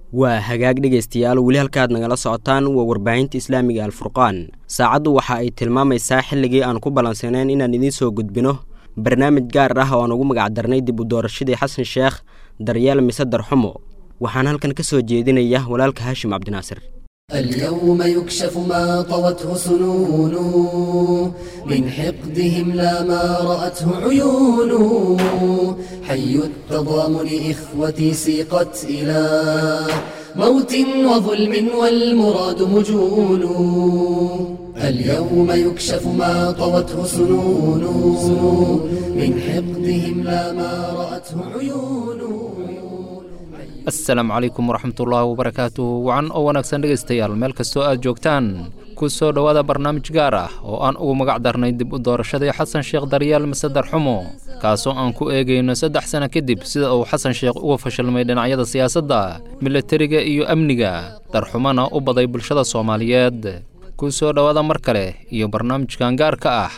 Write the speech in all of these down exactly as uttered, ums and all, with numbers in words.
waa hagaag dhegeystayaal weli halkaad nagala socotaan waa warbaahinta islaamiga alfurqaan saacadu waxa ay tilmaamaysaa xilligii aan ku balansaneen inaan idin soo gudbino barnaamij gaar ah oo aan ugu magac darnay dib u doorashadii xasan sheekh daryeel mise darxumo waxaan halkan ka soo jeedinaya walaalka Haashim Cabdinaasir. اليوم يكشف ما طوته سنون من حقدهم لا ما رأته عيون حي التضامن إخوتي سيقت إلى موت وظلم والمراد مجون اليوم يكشف ما طوته سنون من حقدهم لا ما رأته عيون. السلام عليكم ورحمة الله وبركاته وعن أول أكسن dhegeystayaal meel kastoo aad joogtaan ku soo dhawaada barnaamij gaar ah oo aan ugu magac darnay dib u doorashadii xasan sheekh daryeel mise darxumo kaasoo aan ku eegayno saddex sano kadib sida uu xasan sheekh uga fashilmay dhinacyada siyaasadda militariga iyo amniga darxumana u baday bulshada Soomaaliyeed ku soo dhawaada mar kale iyo barnaamijkan gaarka ah.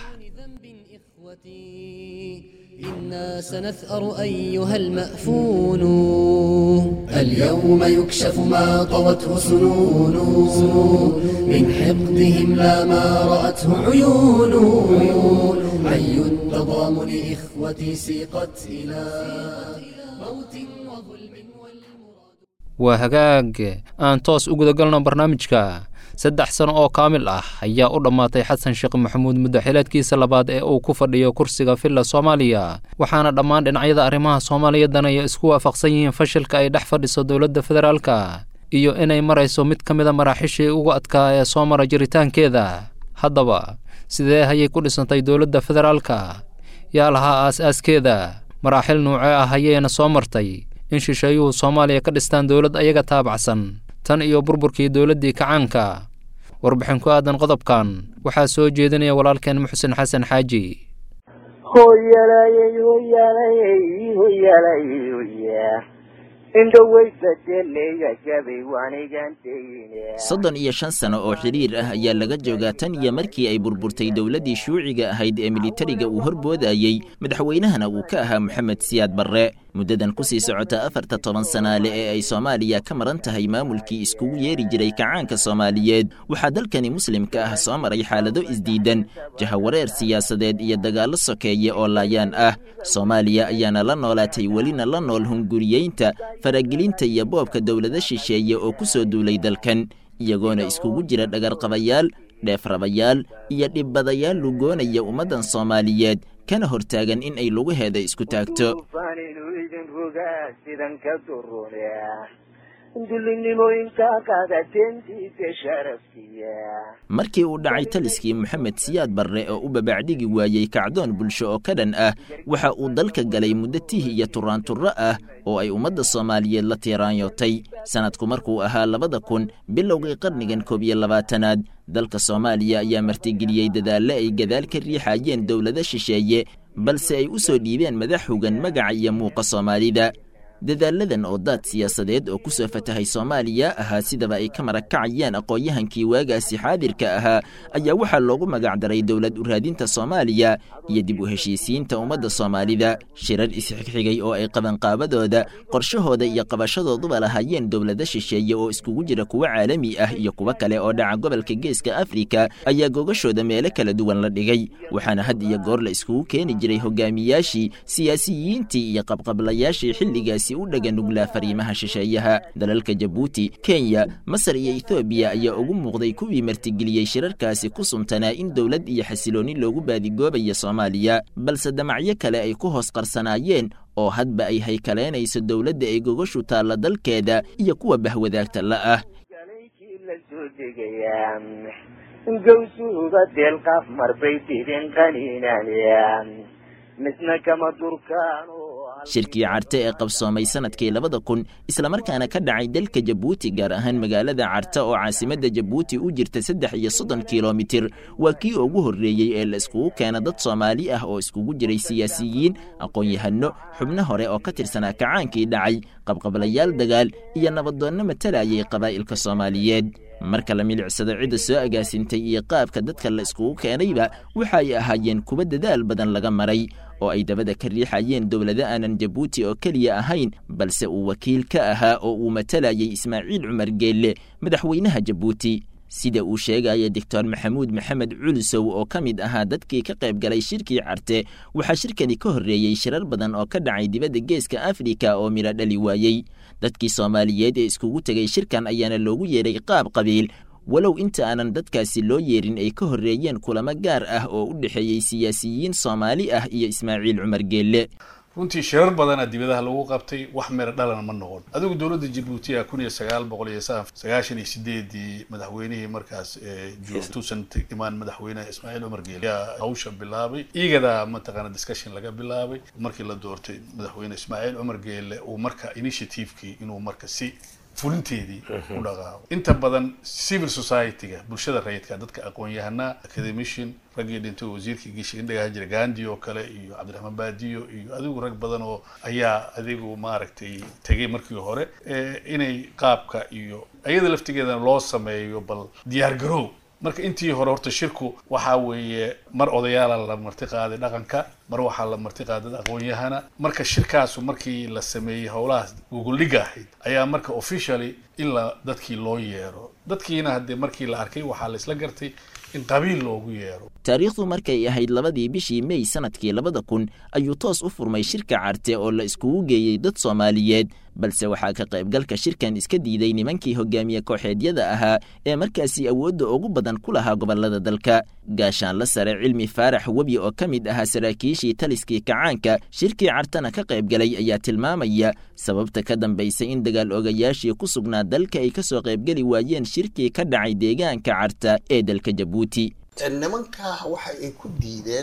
إنا سنثأر أيها المأفون اليوم يكشف ما طوته سنون من حقدهم لا ما رأته عيون حي التضامن إخوتي سيقت إلى موت وظلم والمراد. وهجاج أن توس وجود قلنا برنامجك saddex sano oo kaamil ah ayaa u dhamaatay xasan sheekh maxamuud muddaxileedkiisa labaad ee uu ku fadhiyo kursiga filla Soomaaliya waxaana dhammaan dhinacyada arrimaha Soomaaliyeedana ay isku waafaqsan yihiin fashilka ay dhex fadhiso dawladda federaalka iyo inay marayso mid ka mid ah maraaxishii ugu adkaa ee soo mara jiritaankeeda. haddaba sidee ayay ku dhisantay dawladda federaalka yaa lahaa aas-aaskeeda maraaxil nuuce ah ayayna soo martay in shisheeyuhu Soomaaliya ka dhistaan dawlad ayaga taabacsan tan iyo burburkii dawladdii kacaanka. warbixin ku aadan qodobkan waxaa soo jeedinaya walaalkeen Muxsin Xasan Xaaji. hooyalay hooyalay hooyalay hooyalay soddon iyo shan sano oo xiriir ah ayaa laga joogaa tan iyo markii ay burburtay dawladdii shuuciga ahayd ee militariga uu horboodayey madaxweynahana uu ka ahaa Maxamed Siyaad Barre. muddadan ku sii socota afarta toban sanaale ee ay Soomaaliya ka maran tahay maamulkii iskugu yeeri jiray kacaanka Soomaaliyeed waxaa dalkani muslimka ah soo maray xaalado isdiidan jahawareer siyaasadeed iyo dagaallo sokeeye oo laayaan ah. Soomaaliya ayaana la noolaatay welina la nool hunguriyeynta faragelinta iyo boobka dawlada shisheeye oo ku soo duulay dalkan iyagoona iskugu jira dhagarqabayaal dheefrabayaal iyo dhibbadayaal lugoonaya ummaddan Soomaaliyeed kana hortaagan in ay lugaheeda isku taagto. markii uu dhacay taliskii Maxamed Siyaad Barre oo u babacdhigi waayey kacdoon bulsho oo ka dhan ah waxa uu dalka galay muddo tihi iyo turaanturro ah oo ay ummadda Soomaaliyeed la tiiraanyootay. sanadku markuu ahaa labada kun bilowgii qarnigan koob iyo labaatanaad dalka Soomaaliya ayaa martigeliyey dadaalle ay gadaal ka riixayeen dawlada shisheeye balse ay u soo dhiibeen madax hogan magaca iyo muuqa Soomaalida. dadaaladan oo daad siyaasadeed oo ku soo fatahay Soomaaliya ahaa sidaba ay ka marakacayeen aqoonyahankii waagaasi xaadirka ahaa ayaa waxaa loogu magac daray dawlad u raadinta Soomaaliya iyo dib u heshiisiinta ummadda Soomaalida. shirar isxigxigay oo ay qabanqaabadooda qorshahooda iyo qabashadooduba lahaayeen dawlada shisheeye oo iskugu jira kuwa caalami ah iyo kuwa kale oo dhaca gobolka geeska Afrika ayaa gogashooda meelo kala duwan la dhigay waxaana had iyo goor la iskugu keeni jiray hogaamiyaashii siyaasiyiintii iyo qabqablayaashii xilligaas u dhagan nuglaa fariimaha shisheeyaha. dalalka Jabuuti, Kenya, Masar iyo Ethiopia ayaa ugu muuqday kuwii martigeliyey shirarkaasi ku sumtanaa in dawlad iyo xasilooni loogu baadigoobayo Soomaaliya balse damacyo kale ay ku hoos qarsanaayeen oo hadba ay haykaleenayso dawladda ay gogashu taalla dalkeeda iyo kuwa bahwadaagta la ah. shirkii Carte ee qabsoomay sanadkii labada kun isla markaana ka dhacay dalka Jabuuti gaar ahaan magaalada Carte oo caasimadda Jabuuti u jirta saddex iyo soddon kiiloomitir waa kii ugu horreeyey ee la iskugu keena dad Soomaali ah oo iskugu jiray siyaasiyiin aqoon-yahano xubno hore oo ka tirsanaa kacaankii dhacay qabqablayaal dagaal iyo nabadoonno matalayay qabaa'ilka Soomaaliyeed. marka la milicsado cid soo agaasintay iyo qaabka dadka la iskugu keenayba waxa ay ahaayeen kuba dadaal badan laga maray oo ay dabada ka riixayeen dowlado aanan jabuuti oo keliya ahayn balse uu wakiil ka ahaa oo uu matalayay ismaaciil cumar geelle madaxweynaha jabuuti sida uu sheegaya doctor maxamuud maxamed culusow oo ka mid ahaa dadkii ka qayb galay shirkii carte waxaa shirkani ka horreeyey shirar badan oo ka dhacay dibadda geeska afrika oo midho dhali waayey dadkii soomaaliyeed ee iskugu tegay shirkan ayaana loogu yeeray qaab qabiil walow inta aanan dadkaasi loo yeerin ay ka horreeyeen kulamo gaar ah oo u dhexeeyey siyaasiyiin soomaali ah iyo ismaaciil cumar geelle runtii shirar badana dibadaha lagu qabtay wax meel dhalana ma noqon adigu dawladda Djibouti ah kun iyo sagaal boqol iyo sagaashan iyo sideed madaxweynihii markaas ee joogtusan imaan madaxweynaha Ismaaciil Cumar Geelle hawsha bilaabay igada mataqaana discussion laga bilaabay markii la doortay madaxweyne Ismaaciil Cumar Geelle uu marka initiative-kii inuu marka si fulinteedii u dhaqaaqo inta badan civil society-ga bulshada rayidka dadka aqoon-yahana academician ragii dhintay wasiirkii gishiga indhaga jira Gandhi oo kale iyo Cabdiraxmaan Baadiyo iyo adigu rag badan oo ayaa adigu maaragtay tagay markii hore inay qaabka iyo ayada laftigeeda loo sameeyo bal diyaar garow marka intii hore horta shirku waxa weeye mar odayaal la marti qaaday dhaqanka mar waxa la marti qaaday aqoon-yahana marka shirkaas markii la sameeyay howlahaas Google Liga ayaa marka officially illa dadkii loo yeero dadkiina hadii markii la arkay waxa la isla gartay in qabiil loogu yeero taariikhdu markay ahayd labadii bishii May sanadkii labada kun ayuu toos u furmay shirka carte oo la iskugu geeyay dad Soomaaliyeed balse waxa ka qaybgalka shirkan iska diiday nimankii hogaamiye kooxeedyada ahaa ee markaasi awoodda ugu badan ku lahaa gobolada dalka gaashaan la sare cilmi faarax wabi oo kamid ahaa saraakiishii taliskii kacaanka shirkii cartana ka qaybgalay ayaa tilmaamaya sababta ka dambeysay in dagaal ogayaashii ku sugnaa dalka ay ka soo qaybgali waayeen shirkii ka dhacay deegaanka carta ee dalka Djibouti nimanka waxa ay ku diideen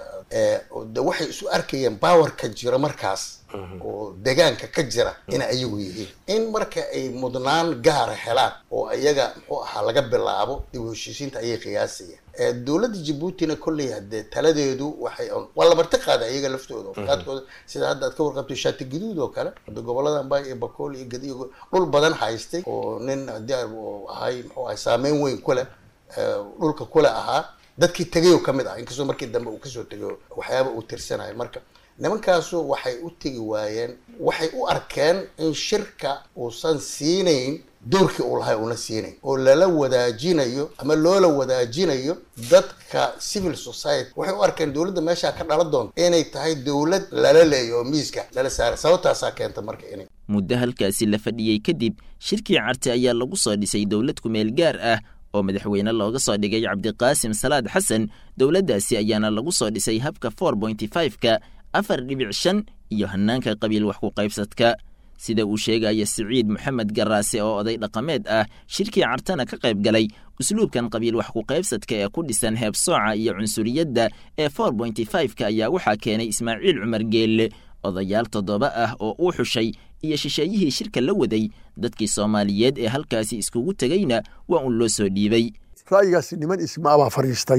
ee waxay isu arkayeen power ka jira markaas oo deegaanka ka jira in ayagu yihiin in marka ay mudnaan gaar helaan oo ayaga muxuu ahaa laga bilaabo dib u heshiisiinta ay qiyaasayeen ee dawladda Djibouti-na kulli hadda taladeedu waxay wala marti qaaday ayaga laftooda qaadkooda sida hadda ka warqabtay shaati gaduud oo kale gobolada Ambay iyo Bakool iyo Gadiyo dhul badan haystay oo nin diyaar oo ahay muxuu ahaa saameyn weyn ku leh dhulka kula ahaa dadkii tagay kamid ah inkastoo markii dambe uu ka soo tagay waxyaabo uu tirsanay marka nimankaasu waxay u tagi waayeen waxay u arkeen in shirka uusan siinayn doorkii uu lahay una siinayn oo lala wadaajinayo ama loola wadaajinayo dadka civil society waxay u arkeen dawladda meesha ka dhalan doonto inay tahay dawlad lala leeyo miiska lala saaray sababtaas keenta marka inay muddo halkaasi la fadhiyay kadib shirkii carte ayaa lagu soo dhisay dawlad ku meel gaar ah oo madaxweyne looga soo dhigay Cabdiqaasim Salaad Xasan dawladdaasi ayaana lagu soo dhisay habka four point five ka afar dhibic shan iyo hanaanka qabiil wax ku qaybsadka sida uu sheegay Saciid Maxamed Garaase oo oday dhaqameed ah shirkii cartana ka qayb galay usluubkan qabiil wax ku qaybsadka ee ku dhisan heeb sooca iyo cunsuriyadda ee four point five ka ayaa waxa keenay Ismaaciil Cumar Geelle odayaal toddoba ah oo uu xushay iyo shisheeyihii shirka la waday dadkii Soomaaliyeed ee halkaasi iskugu tagayna waa uu loo soo dhiibay ra'yigaasi niman ismaaba fariistay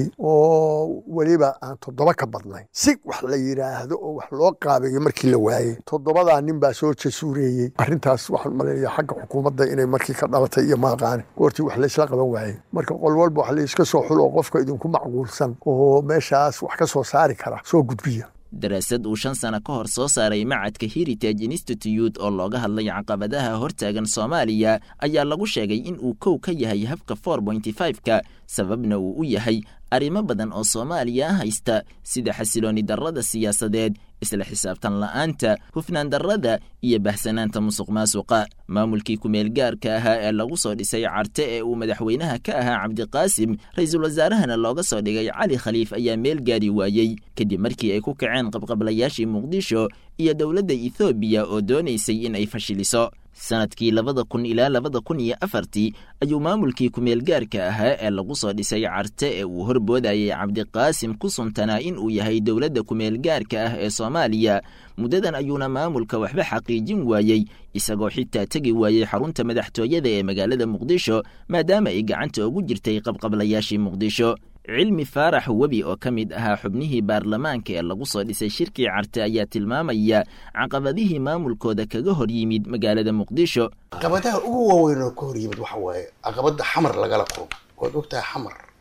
oo waliba aan toddoba ka badnay si wax la yiraahdo oo wax loo qaabeeyo markii la waayay toddobada nin baa soo jeesuureeyay arintaas waxaan maleeyahay xagga xukuumadda inay markii ka dhalatay iyo maaqaan goortii wax la isla qaban waayay marka qol walba wax la iska soo xulo qofka idinku macquulsan oo meeshaas wax ka soo saari kara soo gudbiya daraasad uu shan sano ka hor soo saaray macadka Heritage Institute oo looga hadlay caqabadaha hortaagan Soomaaliya ayaa lagu sheegay in uu kow ka yahay habka four point five ka sababna uu u yahay arrimo badan oo Soomaaliya haysta sida xasilooni darrada siyaasadeed isla xisaabtan la'aanta hufnaan darrada iyo bahsanaanta musuqmaasuqa maamulkii ku meel gaarka ahaa ee lagu soo dhisay carte ee uu madaxweynaha ka ahaa Cabdiqaasim ra'iisul wasaarahana looga soo dhigay Cali Khaliif ayaa meel gaari waayay kadib markii ay ku kaceen qabqablayaashii Muqdisho iyo dawladda Ethiopia oo doonaysay in ay fashiliso sanadkii labada kun ilaa labada kun iyo afartii ayuu maamulkii ku meel gaarka ahaa ee lagu soo dhisay carte ee uu horboodayay Cabdiqaasim ku suntanaa in uu yahay dawladda ku meel gaarka ah ee Soomaaliya muddadan ayuuna maamulka waxba xaqiijin waayay isagoo xitaa tagi waayay xarunta madaxtooyada ee magaalada Muqdisho maadaama ay gacanta ugu jirtay qabqablayaashii Muqdisho cilmi faarax wabi oo kamid ahaa xubnihii baarlamaanka ee lagu soo dhisay shirkii carte ayaa tilmaamaya caqabadihii maamulkooda kaga hor yimid magaalada Muqdisho caqabadaha ugu waaweyn oo ka hor yimid waxa waaye caqabada xamar lagala kulmo oo ogtaa xamar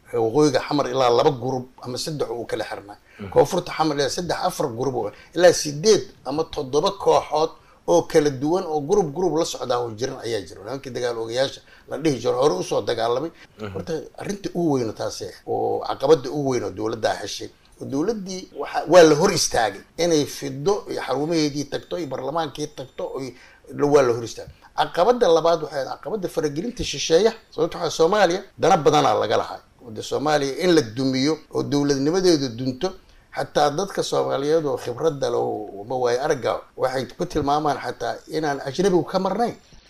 waqooyiga xamar ilaa laba group ama saddex uu kala xirnaa koonfurta xamar ilaa saddex afar group ilaa sideed ama toddoba kooxood oo kala duwan oo group group la socdaa oo jiran ayaa jira nimankii dagaal ogayaasha la dhihi jiro hore usoo dagaalamay horta arrinta ugu weyn taas oo caqabada ugu weyn oo dowladda heshay dowladdii waxa waa la hor istaagay inay fido iyo xarumaheedii tagto iyo baarlamaankii tagto oo waa la hor istaagay caqabada labaad waxay caqabada faragelinta shisheeya sababtoo ah Soomaaliya dana badan laga lahaa wada Soomaaliya in la dumiyo oo dowladnimadeedu dunto حتى dadka Soomaaliyeed oo khibradda loo ma way arga waxay ku tilmaamaan xataa inaan ajnabi ka marnay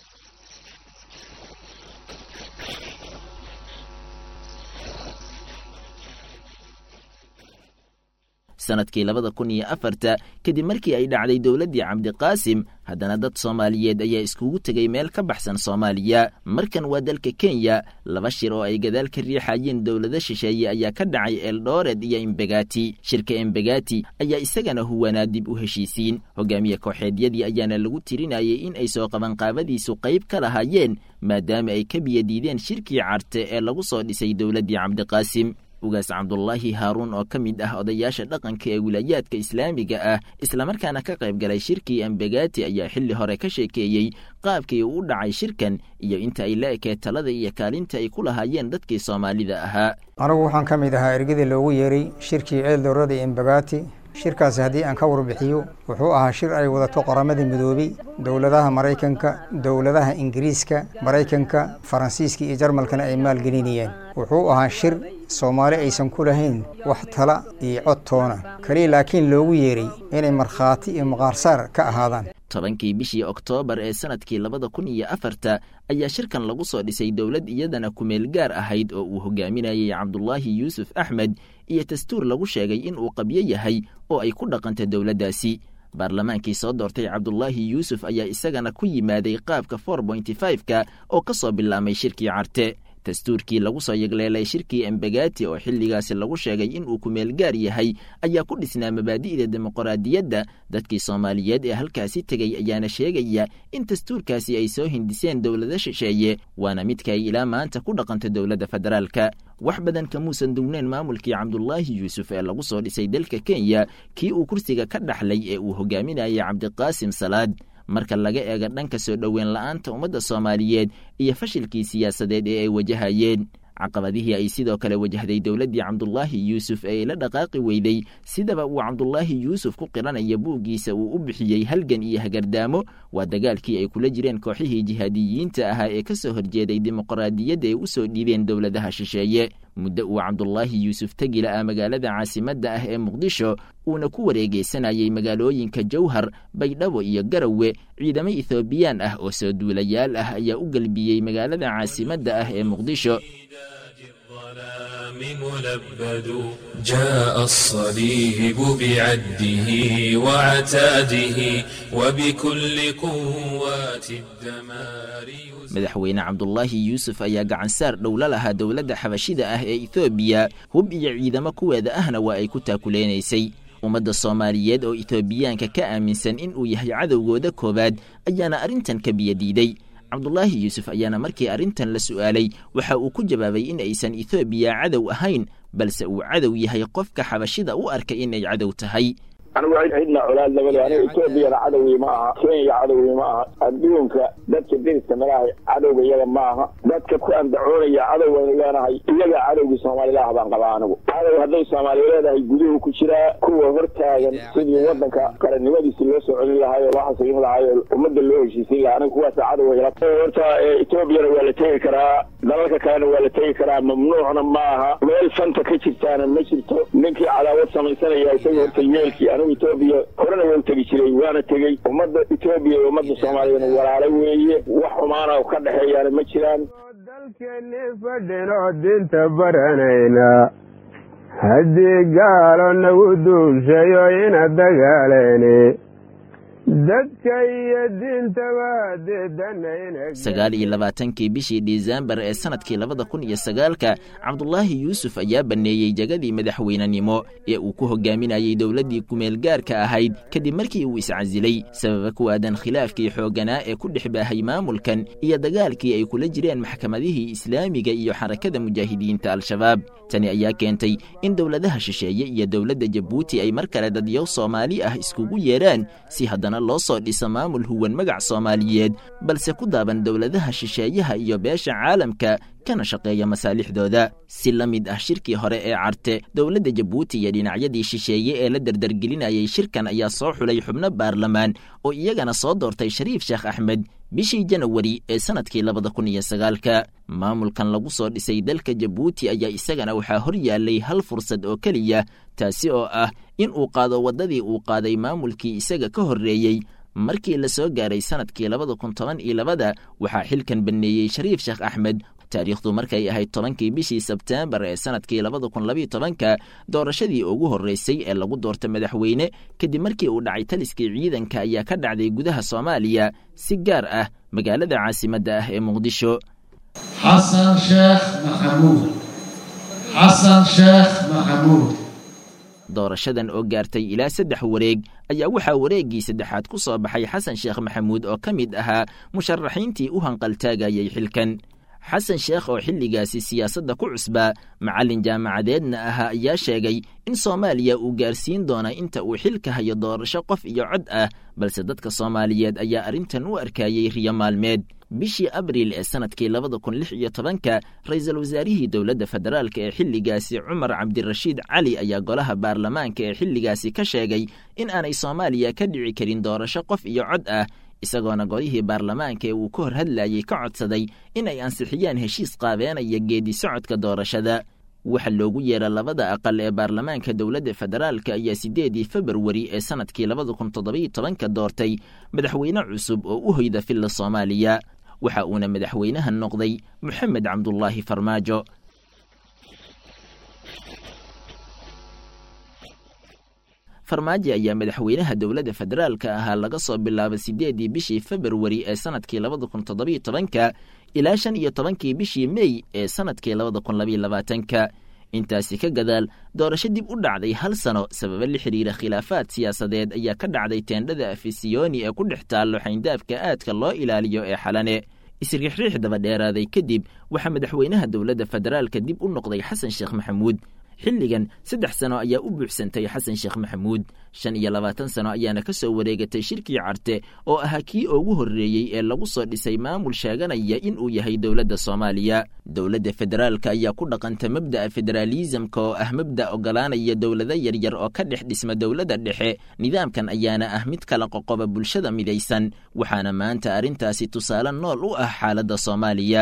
sanadkii labada kun iyo afarta kadib markii ay dhacday dowladdii Cabdiqaasim haddana dad Soomaaliyeed ayaa iskugu tagay meel ka baxsan Soomaaliya markan waa dalka Kenya laba shir oo ay gadaal ka riixayeen dowladda shisheeye ayaa ka dhacay Eldoret iyo Embagati shirka Embagati ayaa isagana huwanaa dib u heshiisiin hogaamiye kooxeedyadii ayaana lagu tirinayay in ay soo qaban qaabadiisu qayb ka lahaayeen maadaama ay ka biyadiideen shirkii Carte ee lagu soo dhisay dowladdii Cabdiqaasim ugaas Cabdullaahi Haaruun oo ka mid ah odayaasha dhaqanka ee wilayaadka islaamiga ah isla markaana ka qayb galay shirkii Embagati ayaa xilli hore ka sheekeeyay qaabkii uu u dhacay shirkan iyo inta ay la ekay talada iyo kaalinta ay ku lahaayeen dadkii Soomaalida ahaa anigu waxaan ka mid ahaa ergadii loogu yeeray shirkii Eldoret iyo Embagati shirkaasi haddii aan ka warbixiyo wuxuu ahaa shir ay wadato qoramadii midoobay dowladaha Mareykanka dowladaha Ingiriiska Mareykanka Faransiiska iyo Jarmalkana ay maalgelinayeen wuxuu ahaa shir Soomaali aysan ku lahayn wax tala iyo cod toona kaliya laakiin loogu yeeray inay markhaati iyo maqaarsaar ka ahaadaan tobankii bishii Oktoobar ee sanadkii labada kun iyo afarta ayaa shirkan lagu soo dhisay dowlad iyadana ku meel gaar ahayd oo uu hogaaminayay Cabdullaahi Yuusuf Axmed iyo dastuur lagu sheegay in uu qabyo yahay oo ay ku dhaqantay dowladdaasi baarlamaankii soo doortay Cabdullaahi Yuusuf ayaa isagana ku yimaaday qaabka four point five ka oo ka soo bilaamay shirkii Carte dastuurkii lagu soo yagleelay shirkii Embagati oo xilligaasi lagu sheegay in uu ku meel gaar yahay ayaa ku dhisnaa mabaadi'da dimuqraadiyadda dadkii Soomaaliyeed ee halkaasi tagay ayaana sheegaya in dastuurkaasi ay soo hindiseen dowladda shisheeye waana midka ay ilaa maanta ku dhaqantay dowladda federaalka wax badan ka muusan dugneen maamulkii Cabdullaahi Yuusuf ee lagu soo dhisay dalka Kenya kii uu kursiga ka dhaxlay ee uu hogaaminayay Cabdiqaasim Salaad marka laga eego dhanka soo dhaweyn la'aanta ummadda Soomaaliyeed iyo fashilkii siyaasadeed ee ay wajahayeen caqabadihii ay sidoo kale wajahday dowladdii Cabdullaahi Yuusuf ee la dhaqaaqi weyday sidaba uu Cabdullaahi Yuusuf ku qiranaya buugiisa uu u bixiyay halgan iyo hagardaamo waa dagaalkii ay kula jireen kooxihii jihaadiyiinta ahaa ee ka soo horjeeday dimuqraadiyadda ee u soo dhiibeen dowladaha shisheeye muddo uu Cabdullaahi Yuusuf tagila ah magaalada caasimadda ah ee Muqdisho uuna ku wareegaysanayay magaalooyinka Jowhar Baydhabo iyo Garowe ciidamo Ethioobiyaan ah oo soo duulayaal ah ayaa u galbiyay magaalada caasimadda ah ee Muqdisho ملبد جاء الصليب بعده وعتاده وبكل قوات الدمار madaxweyne Cabdullaahi Yuusuf ayaa gacan saar dhowla lahaa dowladda xabashida ah ee Ethiopia hub iyo ciidamo kuweeda ahna waa ay ku taakuleenaysay ummadda Soomaaliyeed oo Ethiopiyaanka ka aaminsan in uu yahay cadowgooda koobaad ayaana arrintan ka biyadiiday Cabdullaahi Yuusuf ayaana markii arrintan la su'aalay waxa uu ku jawaabay in aysan Ethiopia cadow ahayn balse uu cadow yahay qofka xabashida u arkay inay cadow tahay أنا وعيد عيدنا أولاد لبلي أنا إثيوبيا عدوي معها كينيا عدوي معها الديونك دتك الدين استمراه عدوي يلا معها دتك كأن دعوني عدوي لنا هاي يلا عدوي سومالي لا هبان قبانه عدوي هذول سومالي لا هاي جديه كشرا كوا هرتاجن سيدي ودنك قرن ودي سلسة على هاي واحد سليم هاي ومد اللي شيء سيلا أنا كوا عدوي لا هرتا إثيوبيا ولا تيكرا ذلك كان ولا تيكرا ممنوع معها ويل فانت كتير كان مشيتو نكى على وسط سنة يا سيد تيميلكي أنا Ethiopia horena wuu tagi jiray waana tagay ummadda Ethiopia iyo ummadda Soomaaliyeed walaalo weeye wax xumaan oo ka dhaxeeyaan ma jiraan dalkeena fadhino dinta baranayna haddii gaalo nagu duushayo ina dagaaleene sagaal iyo labaatankii bishii disembar ee sanadkii labada kun iyo sagaalka cabdulaahi yuusuf ayaa banneeyey jagadii madaxweynenimo ee uu ku hogaaminayey dowladdii kumeel gaarka ahayd kadib markii uu iscasilay sababa ku aadan khilaafkii xoogganaa ee ku dhex baahay maamulkan iyo dagaalkii ay kula jireen maxkamadihii islaamiga iyo xarakada mujaahidiinta al-shabaab tani ayaa keentay in dowladaha shisheeye iyo dowladda jabuuti ay mar kale dadyow soomaali ah iskugu yeeraan si haddana loo soo dhiso maamul huwan magac soomaaliyeed balse ku daaban dowladaha shisheeyaha iyo beesha caalamka kana shaqeeya masaalixdooda si la mid ah shirkii hore ee carte dowladda jabuuti iyo dhinacyadii shisheeye ee la dardargelinayay shirkan ayaa soo xulay xubno baarlamaan oo iyagana soo doortay shariif sheekh axmed bishii janawari ee sanadkii labada kun iyo sagaalka maamulkan lagu soo dhisay dalka jabuuti ayaa isagana waxaa hor yaallay hal fursad oo keliya taasi oo ah in uu qaado waddadii uu qaaday maamulkii isaga ka horreeyey markii la soo gaaray sanadkii labada kun toban iyo labada waxaa xilkan banneeyey shariif sheekh axmed taariikhdu markay ahayd tobankii bishii sebteembar ee sanadkii labada kun labiyo tobanka doorashadii ugu horreysay ee lagu doorta madaxweyne kadib markii uu dhacay taliskii ciidanka ayaa ka dhacday gudaha soomaaliya si gaar ah magaalada caasimadda ah ee muqdisho xasan sheekh maxamuud xasan sheekh maxamuud doorashadan oo gaartay ilaa saddex wareeg ayaa waxaa wareeggii saddexaad ku soo baxay xasan sheekh maxamuud oo ka mid ahaa musharaxiintii u hanqaltaagayay xilkan xasan sheekh oo xilligaasi siyaasadda ku cusbaa macallin jaamacadeedna ahaa ayaa sheegay in soomaaliya uu gaarsiin doona inta uu xilka hayo doorasho qof iyo cod ah balse dadka soomaaliyeed ayaa arrintan u arkayey riyo maalmeed bishii abriil ee sanadkii labada kun lix iyo tobanka ra-iisul wasaarihii dowladda federaalka ee xilligaasi cumar cabdirashiid cali ayaa golaha baarlamaanka ee xilligaasi ka sheegay in aanay soomaaliya ka dhici karin doorasho qof iyo cod ah isagoona golihii baarlamaanka ee uu ka hor hadlayey ka codsaday in ay ansixiyaan heshiis qaabeenaya geedi socodka doorashada waxa loogu yeera labada aqal ee baarlamaanka dowladda federaalka ayaa sideedii februari ee sanadkii labada kun toddobiyo tobanka doortay madaxweyne cusub oo u hoyda filla soomaaliya waxa uuna madaxweynaha noqday moxamed cabdulaahi farmaajo farmaajo ayaa madaxweynaha dowladda federaalka ahaa laga soo bilaabay sideedii bishii februari ee sanadkii labada kun toddobiyo tobanka ilaa shan iyo tobankii bishii mey ee sanadkii labada kun labiyo labaatanka intaasi ka gadaal doorasho dib u dhacday hal sano sababa la xidhiira khilaafaad siyaasadeed ayaa ka dhacday teendhada afisiyoni ee ku dhex taallo xayndaabka aadka loo ilaaliyo ee xalane isriixriix daba dheeraaday kadib waxaa madaxweynaha dowladda federaalka dib u noqday xasan sheekh maxamuud xilligan saddex sano ayaa u buuxsantay xasan sheekh maxamuud shan iyo labaatan sano ayaana ka soo wareegatay shirkii carte oo ahaa kii ugu horreeyey ee lagu soo dhisay maamul sheeganaya in uu yahay dowladda soomaaliya dowladda federaalka ayaa ku dhaqanta mabda'a federaalisamka oo ah mabda' ogolaanaya dowlado yaryar oo ka dhex dhisma dowladda dhexe nidaamkan ayaana ah mid kala qoqoba bulshada midaysan waxaana maanta arrintaasi tusaale nool u ah xaaladda soomaaliya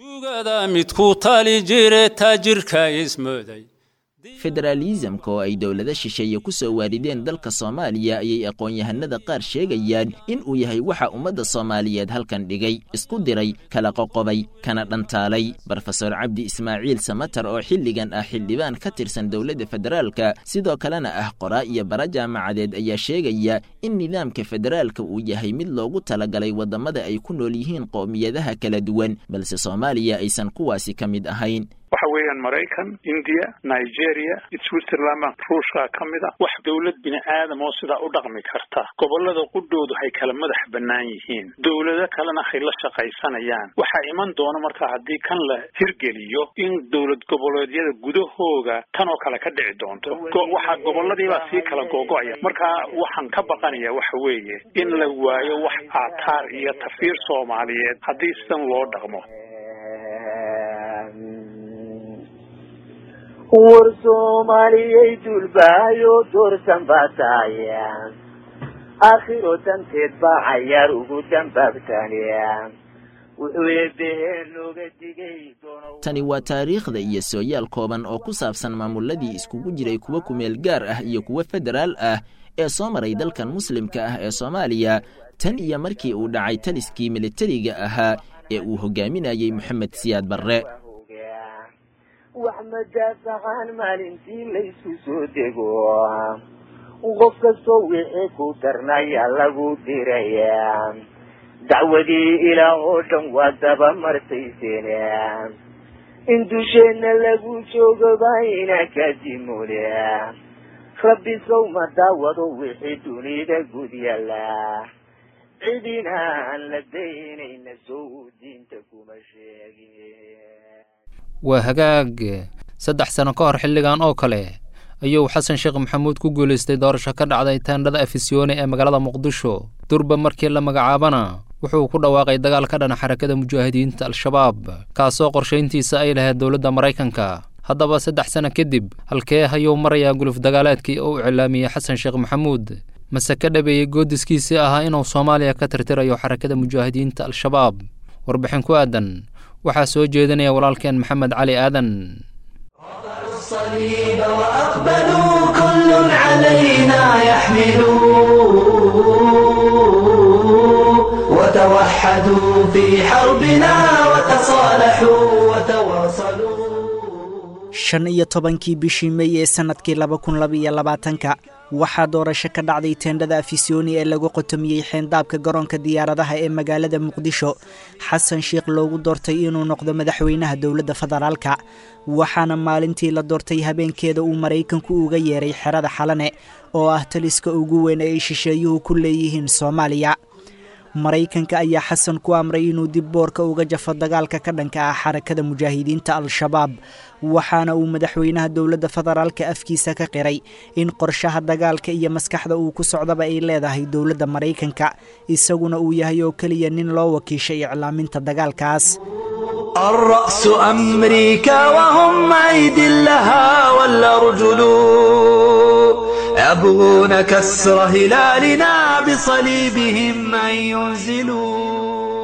federaalisamka oo ay dowlado shisheeye ku soo waarideen dalka soomaaliya ayay aqoon-yahanada qaar sheegayaan in uu yahay waxa ummadda soomaaliyeed halkan dhigay isku diray kala qoqobay kana dhantaalay brofesor cabdi ismaaciil samatar oo xilligan ah xildhibaan ka tirsan dowladda federaalka sidoo kalena ah qoraa iyo bara jaamacadeed ayaa sheegaya in nidaamka federaalka uu yahay mid loogu talagalay waddamada ay ku nool yihiin qowmiyadaha kala duwan balse soomaaliya aysan kuwaasi ka mid ahayn waxa weeyaan maraykan indiya nigeria switzerland ruushka ka mid ah wax dowlad bini aadam oo sidaa u dhaqmi karta gobolada qudhoodu hay kala madax bannaan yihiin dowlado kalena hay la shaqaysanayaan waxaa iman doona marka haddii kan la hirgeliyo in dowlad goboleedyada gudahooga tan oo kale ka dhici doonto waxaa goboladiibaa sii kala googo'aya marka waxaan ka baqanaya waxa weeye in la waayo wax aataar iyo tafiir soomaaliyeed haddii sidan loo dhaqmo war soomaaliyay duulbaayo doorsan baa taaya aakhiro danteed baa cayaar ugu dambaabtaaniya wuxuu eebbeheen looga digay tani waa taariikhda iyo sooyaal kooban oo ku saabsan maamuladii iskugu jiray kuwa kumeel gaar ah iyo kuwa federaal ah ee soo maray dalkan muslimka ah ee soomaaliya tan iyo markii uu dhacay taliskii militariga ahaa ee uu hogaaminayey moxamed siyaad barre wax madaafacan maalintii laysu soo dego qof kastoo wixii ku darnaya lagu dirayaa dacwadii ilaah oo dhan waa daba martayseena in dusheenna lagu joogo bayna kadimulea rabbi sawma daawado wixii dunida gud yaala cidina aan la daynayna soo diinta kuma sheegin waa hagaag saddex sano ka hor xilligan oo kale ayuu xasan sheekh maxamuud ku guuleystay doorasho ka dhacday taandhada afisyoone ee magaalada muqdisho durba markii la magacaabana wuxuu ku dhawaaqay dagaal ka dhana xarakada mujaahidiinta al-shabaab kaasoo qorshayntiisa ay lahayd dowladda maraykanka haddaba saddex sano kadib halkee ayuu marayaa guluf dagaaleedkii uu iclaamiyey xasan sheekh maxamuud mase ka dhabeeyey goodiskiisii ahaa inuu soomaaliya ka tirtirayo xarakada mujaahidiinta al-shabaab warbixin ku aadan waxaa soo jeedinaya walaalkeen maxamed cali aadan الصليب وأقبلوا كل علينا يحملوا وتوحدوا في حربنا وتصالحوا وتواصلوا shan iyo tobankii bishii May ee sanadkii laba kun laba iyo labaatanka waxaa doorasho ka dhacday teendhada afisyooni ee lagu qotomiyey xeyndaabka garoonka diyaaradaha ee magaalada muqdisho xasan sheekh loogu doortay inuu noqdo madaxweynaha dowladda federaalka waxaana maalintii la doortay habeenkeeda uu maraykanku uga yeeray xerada xalane oo ah taliska ugu weyn ee shisheeyuhu ku leeyihiin Soomaaliya maraykanka ayaa xasan ku amray inuu dib boorka uga jafo dagaalka ka dhanka ah xarakada mujaahidiinta al-shabaab waxaana uu madaxweynaha dowladda federaalka afkiisa ka qiray in qorshaha dagaalka iyo maskaxda uu ku socdaba ay leedahay dowladda maraykanka isaguna uu yahay oo kaliya nin loo wakiishay iclaaminta dagaalkaas الرأس أمريكا وهم عيد لها ولا رجلو يبغون كسر هلالنا بصليبهم أن ينزلوا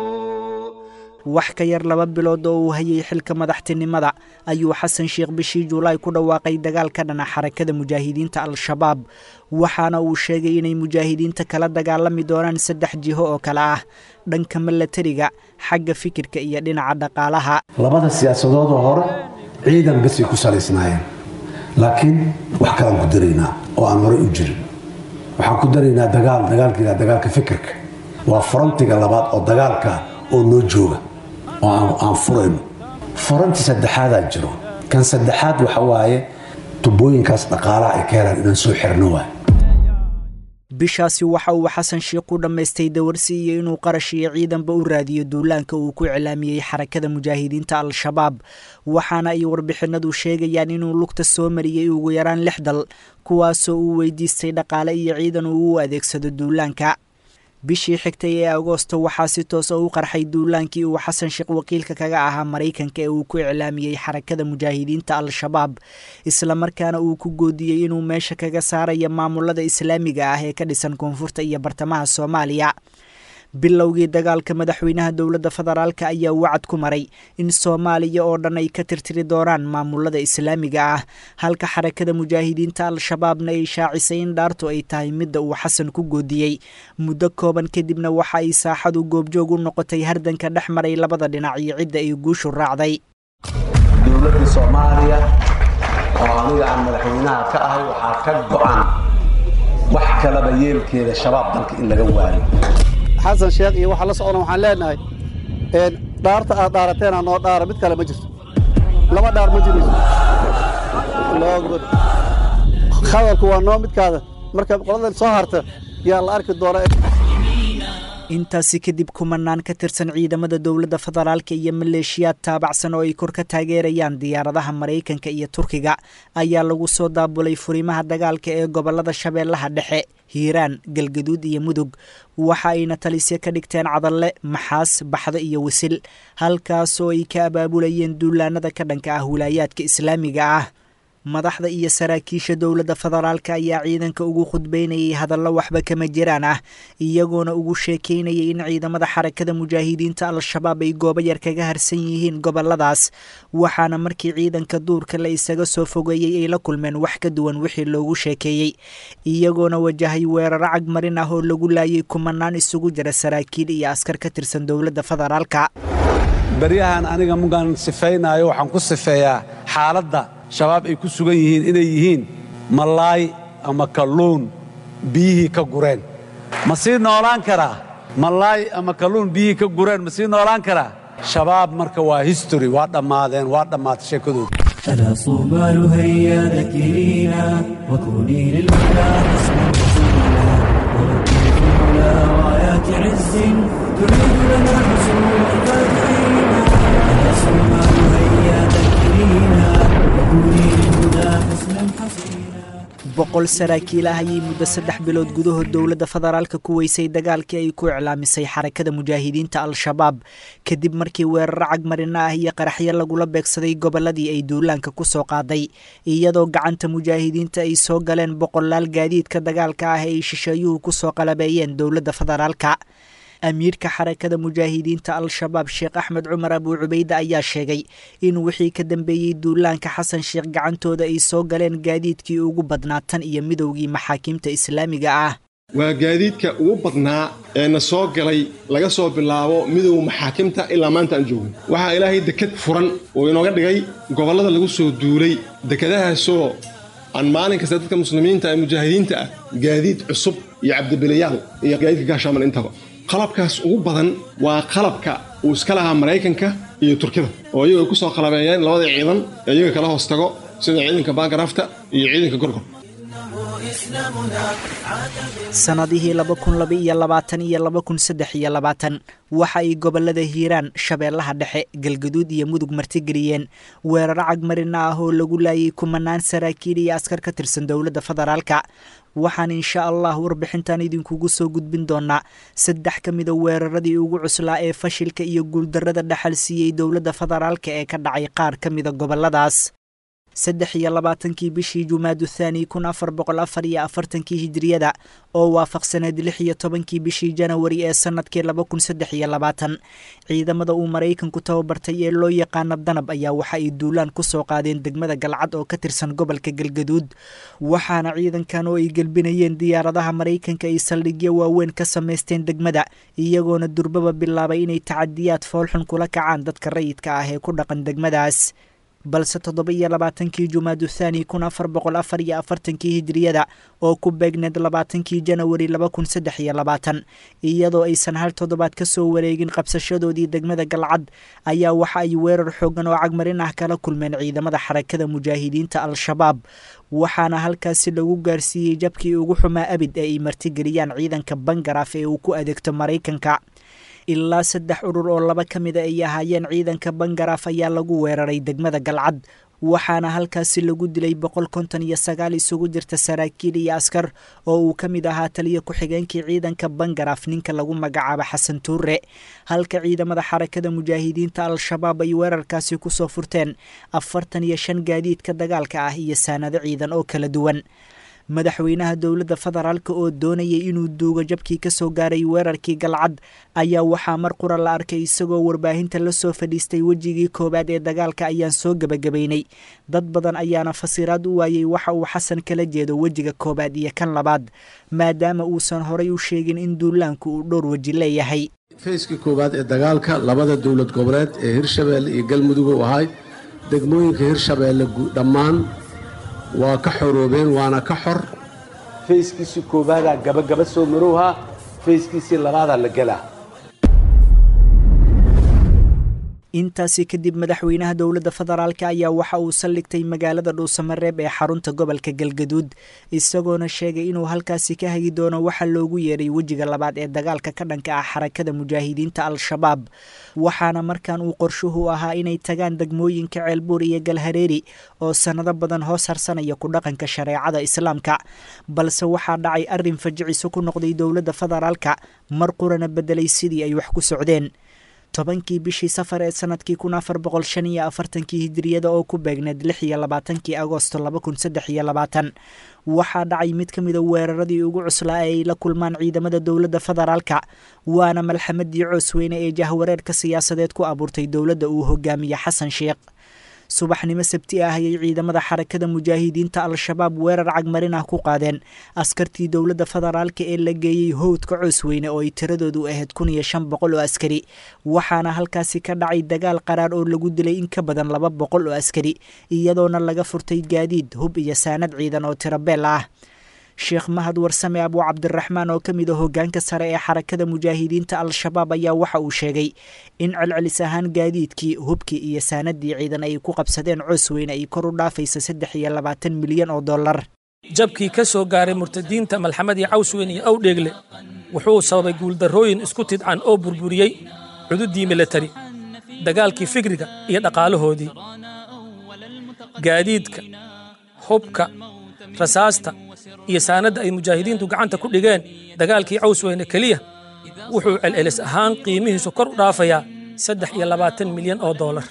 wax ka yar laba bilood oo uu hayay xilka madaxtinimada ayuu xasan sheekh bishii Juulaay ku dhawaaqay dagaal ka dhana xarakada mujaahidiinta al-shabaab waxaana uu sheegay inay mujaahidiinta kala dagaalami doonaan saddex jiho oo kala ah dhanka milatariga xagga fikirka iyo dhinaca dhaqaalaha labada siyaasadood oo hore ciidan bas ku saleysnaayeen laakiin wax kala ku dareynaa oo aan hore u jirin waxaan ku dareynaa dagaal dagaalkiisa dagaalka fikirka waa frontiga labaad oo dagaalka oo noo jooga oo aan furayno fronti saddexaad aa jiro kan saddexaad waxa waaye tubooyinkaas dhaqaalaha ay ka helaan inaan soo xirno waay bishaasi waxa uu xasan sheekh ku dhameystay dawarsi iyo inuu qarash iyo ciidanba u raadiyo duulaanka uu ku iclaamiyey xarakada mujaahidiinta al-shabaab waxaana ay warbixinadu sheegayaan inuu lugta soo mariyey ugu yaraan lix dal kuwaasoo uu weydiistay dhaqaale iyo ciidan uu u adeegsado duulaanka bishii xigtay ee Agoosto waxaa si toos ah u qarxay duulaankii uu xasan sheekh wakiilka kaga ahaa maraykanka ee uu ku iclaamiyey xarakada mujaahidiinta al-shabaab isla markaana uu ku goodiyey inuu meesha kaga saarayo maamulada islaamiga ah ee ka dhisan koonfurta iyo bartamaha Soomaaliya bilowgii dagaalka madaxweynaha dowladda federaalka ayaa wacad ku maray in Soomaaliya oo dhan ay ka tirtiri doonaan maamulada islaamiga ah halka xarakada mujaahidiinta al-shabaabna ay shaacisay in dhaartu ay tahay midda uu xasan ku goodiyey muddo kooban kadibna waxa ay saaxadu goobjoog u noqotay hardanka dhex maray labada dhinac iyo cidda ay guushu raacday dowladda Soomaaliya oo aniga aan madaxweynaha ka ahay waxaa ka go'an wax kalaba yeelkeeda shabaab dalka in laga waayo xasan sheekh iyo waxa la socona waxaan leenahay een dhaarta aad dhaarateen aan noo dhaara mid kale ma jirto laba dhaar ma jirto loogod khadalku waa noo midkaada marka qoladan soo harta yaa la arki doona intaasi kadib kumanaan ka tirsan ciidamada dowladda federaalka iyo maleeshiyaad taabacsan oo ay kor ka taageerayaan diyaaradaha maraykanka iyo turkiga ayaa lagu soo daabulay furimaha dagaalka ee gobolada shabeellaha dhexe hiiraan galgaduud iyo mudug waxa ayna talisyo ka dhigteen cadalle maxaas baxdo iyo wasil halkaasoo ay ka abaabulayeen duulaanada ka dhanka ah wilaayaadka islaamiga ah madaxda iyo saraakiisha dowladda federaalka ayaa ciidanka ugu khudbeynayay hadallo waxba kama jiraan ah iyagoona ugu sheekeynayay in ciidamada xarakada mujaahidiinta al-shabaab ay goobo yar kaga harsan yihiin goboladaas waxaana markii ciidanka duurka la isaga soo fogeeyey ay la kulmeen wax ka duwan wixii loogu sheekeeyey iyagoona wajahay weeraro cagmarin ah oo lagu laayay kumanaan isugu jira saraakiil iyo askar ka tirsan dowladda federaalka baryahan aniga mugaan sifeynaayo waxaan ku sifeeyaa xaaladda shabaab ay ku sugan yihiin inay yihiin malaay ama kalluun biyihii ka gureen ma sii noolaan karaa malaay ama kalluun biyihii ka gureen ma sii noolaan karaa shabaab marka waa history waa dhammaadeen waa dhammaatay sheekadooda ألا صومال هيا ذكرينا وكوني للهدى حسنا حسنا وركبي على رايات عز تريد لنا حصول الفاتحين ألا صومال هيا ذكرينا وكوني للهدى حسنا حسنا boqol saraakiil ah ayay muddo saddex bilood gudahood dowladda federaalka ku weysay dagaalkii ay ku iclaamisay xarakada mujaahidiinta al-shabaab kadib markii weeraro cagmarina ah iyo qaraxyo lagula beegsaday gobolladii ay duulaanka ku soo qaaday iyadoo gacanta mujaahidiinta ay soo galeen boqolaal gaadiidka dagaalka ah ee ay shisheeyuhu ku soo qalabeeyeen dowladda federaalka amiirka xarakada mujaahidiinta al-shabaab sheekh axmed cumar abuu cubayde ayaa sheegay in wixii ka dambeeyey duulaanka xasan sheekh gacantooda ay soo galeen gaadiidkii ugu badnaa tan iyo midowgii maxaakiimta islaamiga ah waa gaadiidka ugu badnaa ee na soo galay laga soo bilaabo midowga maxaakimta ilaa maanta aan joogno waxaa ilaahay dekad furan oo inooga dhigay gobollada lagu soo duulay dekadahaasoo aan maalin kasta dadka muslimiinta ee mujaahidiinta ah gaadiid cusub iyo cabdibilayaal iyo gaadiidka gaashaaman intaba qalabkaas ugu badan waa qalabka uu iska lahaa maraykanka iyo turkida oo iyagu ay ku soo qalabeeyeen labada ciidan ee iyaga kala hoos tago sida ciidanka baangarafta iyo ciidanka gorgor sanadihii laba kun laba iyo labaatan iyo laba kun saddex iyo labaatan waxa ay gobollada hiiraan shabeellaha dhexe galgaduud iyo mudug martigeliyeen weeraro cagmarina ah oo lagu laayay kumanaan saraakiil iyo askar ka tirsan dowladda federaalka waxaan insha allah warbixintan idinkugu soo gudbin doonaa saddex ka mida weeraradii ugu cuslaa ee fashilka iyo guuldarrada dhaxal siiyey dowladda federaalka ee ka dhacay qaar ka mida gobolladaas saddex iyo labaatankii bishii jumaadu thaani kun afar boqol afar iyo afartankii hijiriyada oo waafaqsaneed lix iyo tobankii bishii janawari ee sanadkii laba kun saddex iyo labaatan ciidamada uu maraykanku tababartay ee loo yaqaano danab ayaa waxa ay duulaan ku soo qaadeen degmada galcad oo ka tirsan gobolka galgaduud waxaana ciidankan oo ay gelbinayeen diyaaradaha maraykanka ay saldhigyo waaweyn ka samaysteen degmada iyagoona durbaba bilaabay inay tacadiyaad foolxun kula kacaan dadka rayidka ah ee ku dhaqan degmadaas balse toddoba iyo labaatankii jumaadu thaani kun afar boqol afar iyo afartankii hijiriyada oo ku beegneed labaatankii janawari laba kun saddex iyo labaatan iyadoo aysan hal toddobaad ka soo wareegin qabsashadoodii degmada galcad ayaa waxa ay weerar xoogan oo cagmarin ah kala kulmeen ciidamada xarakada mujaahidiinta al-shabaab waxaana halkaasi lagu gaarsiiyey jabkii ugu xumaa abid ee ay martigeliyaan ciidanka bangaraaf ee uu ku adeegto maraykanka ilaa saddex urur oo laba ka mida ay ahaayeen ciidanka bangaraaf ayaa lagu weeraray degmada galcad waxaana halkaasi lagu dilay boqol konton iyo sagaal isugu jirta saraakiil iyo askar oo uu ka mid ahaa taliya ku-xigeenkii ciidanka bangaraaf ninka lagu magacaabo xasan tuure halka ciidamada xarakada mujaahidiinta al-shabaab ay weerarkaasi ku soo furteen afartan iyo shan gaadiidka dagaalka ah iyo saanado ciidan oo kala duwan madaxweynaha dowladda federaalka oo doonayay inuu duugo jabkii ka soo gaaray weerarkii galcad ayaa waxaa mar qura la arkay isagoo warbaahinta la soo fadhiistay wejigii koowaad ee dagaalka ayaan soo gebagabaynay dad badan ayaana fasiraad u waayey waxa uu xasan kala jeedo wejiga koowaad iyo kan labaad maadaama uusan horay u sheegin in duulaanku uu dhowr weji leeyahay fayskii koowaad ee dagaalka labada dowlad goboleed ee hirshabeelle iyo galmudug u ahay degmooyinka hirshabeelle dhammaan waa ka xoroobeen waana ka xor fayskiisii koobaadaa gabagaba soo marowhaa fayskiisii labaadaa la gelaa intaasi kadib madaxweynaha dowladda federaalka ayaa waxa uu saldhigtay magaalada dhuusamareeb ee xarunta gobolka galgaduud isagoona sheegay inuu halkaasi ka hagi doono waxa loogu yeeray wejiga labaad ee dagaalka ka dhanka ah xarakada mujaahidiinta al-shabaab waxaana markan uu qorshuhu ahaa inay tagaan degmooyinka ceelbuur iyo galhareeri oo sannado badan hoos harsanaya ku dhaqanka shareecada islaamka balse waxaa dhacay arrin fajiciso ku noqday dowladda federaalka mar qurana bedelay sidii ay wax ku socdeen tobankii bishii safar ee sanadkii kun afar boqol shan iyo afartankii hijiriyada oo ku beegneed lix iyo labaatankii agoosto laba kun saddex iyo labaatan waxaa dhacay mid ka mida weeraradii ugu cuslaa ee ay la kulmaan ciidamada dowladda federaalka waana malxamadii coosweyne ee jahwareerka siyaasadeed ku abuurtay dowladda uu hogaamiye xasan sheekh subaxnimo sabti ah ayay ciidamada xarakada mujaahidiinta al-shabaab weerar cagmarin ah ku qaadeen askartii dowladda federaalka ee la geeyey howdka coosweyne oo ay tiradoodu ahayd kun iyo shan boqol oo askari waxaana halkaasi ka dhacay dagaal qaraar oo lagu dilay in ka badan laba boqol oo askari iyadoona laga furtay gaadiid hub iyo saanad ciidan oo tirabeel ah sheekh mahad warsame abu cabdiraxmaan oo ka mid ah hoggaanka sare ee xarakada mujaahidiinta al-shabaab ayaa waxa uu sheegay in celcelis ahaan gaadiidkii hubkii iyo saanadii ciidan ay ku qabsadeen Coosweyne ay kor u dhaafaysa saddex iyo labaatan milyan oo dollar. jabkii ka soo gaaray murtadiinta malxamad iyo Coosweyne iyo Awdheegle wuxuu sababay guuldarrooyin isku tidcan oo burburiyey xuduudii military, dagaalkii fikriga iyo dhaqaalahoodii. gaadiidka, hubka, rasaasta iyo saanada ay mujaahidiintu gacanta ku dhigeen dagaalkii Coosweyne kaliya wuxuu celcelis ahaan qiimihiisu kor u dhaafayaa saddex iyo labaatan milyan oo dollar.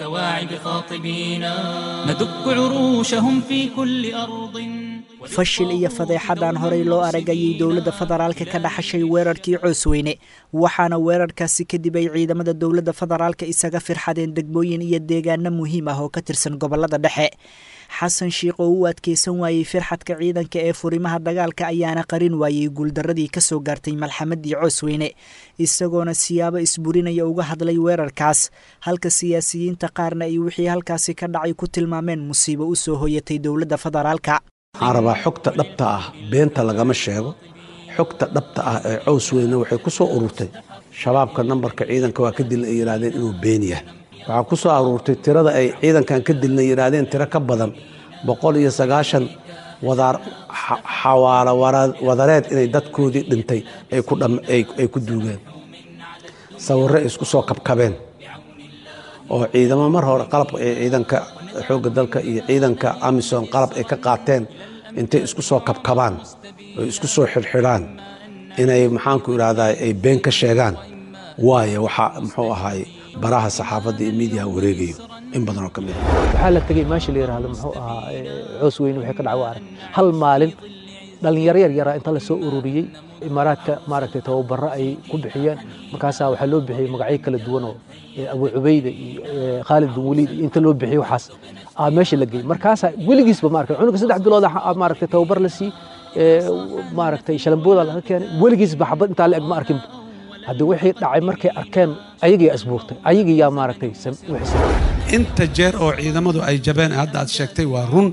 fashil iyo fadeexadaan horey loo aragayay dowladda federaalka ka dhaxashay weerarkii Coosweyne, waxaana weerarkaasi kadib ay ciidamada dowladda federaalka isaga firxadeen degmooyin iyo deegaano muhiim ah oo ka tirsan gobolada dhexe. xasan sheekh oo u adkeysan waayey firxadka ciidanka ee furimaha dagaalka ayaana qarin waayey guuldarradii ka soo gaartay malxamadii Coosweyne, isagoona siyaabo isburinaya uga hadlay weerarkaas, halka siyaasiyiinta qaarna ay wixii halkaasi ka dhacay ku tilmaameen musiibo u soo hoyatay dowladda federaalka. waxaan rabaa xogta dhabta ah beenta lagama sheego. xogta dhabta ah ee Coosweyne waxay ku soo ururtay shabaabka nambarka ciidanka waa ka dilay ay yiraahdeen inuu been yahay. waxaa ku soo aruurtay tirada ay ciidankan ka dilnay yiraahdeen tiro ka badan boqol iyo sagaashan wadaar xawaala wadareed inay dadkoodii dhintay ay ku dham ay ku duugeen. sawirro isku soo kabkabeen oo ciidamo mar hore qalab ee ciidanka xoogga dalka iyo ciidanka Amisom qalab ay ka qaateen intay isku soo kabkabaan oo isku soo xirxiraan inay maxaan ku iraahdaa ay been ka sheegaan. waayo waxa muxuu ahaay baraha saxaafadda iyo media wareegayo in badan oo ka mid ah. waxaa la tagay meesha la yiraahdo muxuu ahaa Coosweyne waxay ka dhacay arag hal maalin dhalinyaro yar yar inta la soo ururiyay imaaraadka maaragtay tababarro ay ku bixiyeen, markaas waxaa loo bixiyay magacyo kala duwan oo Abu Ubayda iyo Khalid bin Waliid inta loo bixiyay waxaas ah meesha la geeyay. markaas weligiisba maaragtay cunuga saddex bilood ah maaragtay tababar la sii maaragtay shalambooda laga keenay, weligiisba xabad inta la eg ma arkin. hadda wixii dhacay markay arkeen ayagii asbuurtay ayagii yaa maaragtay inta jeer oo ciidamadu ay jabeen hadda aad sheegtay waa run.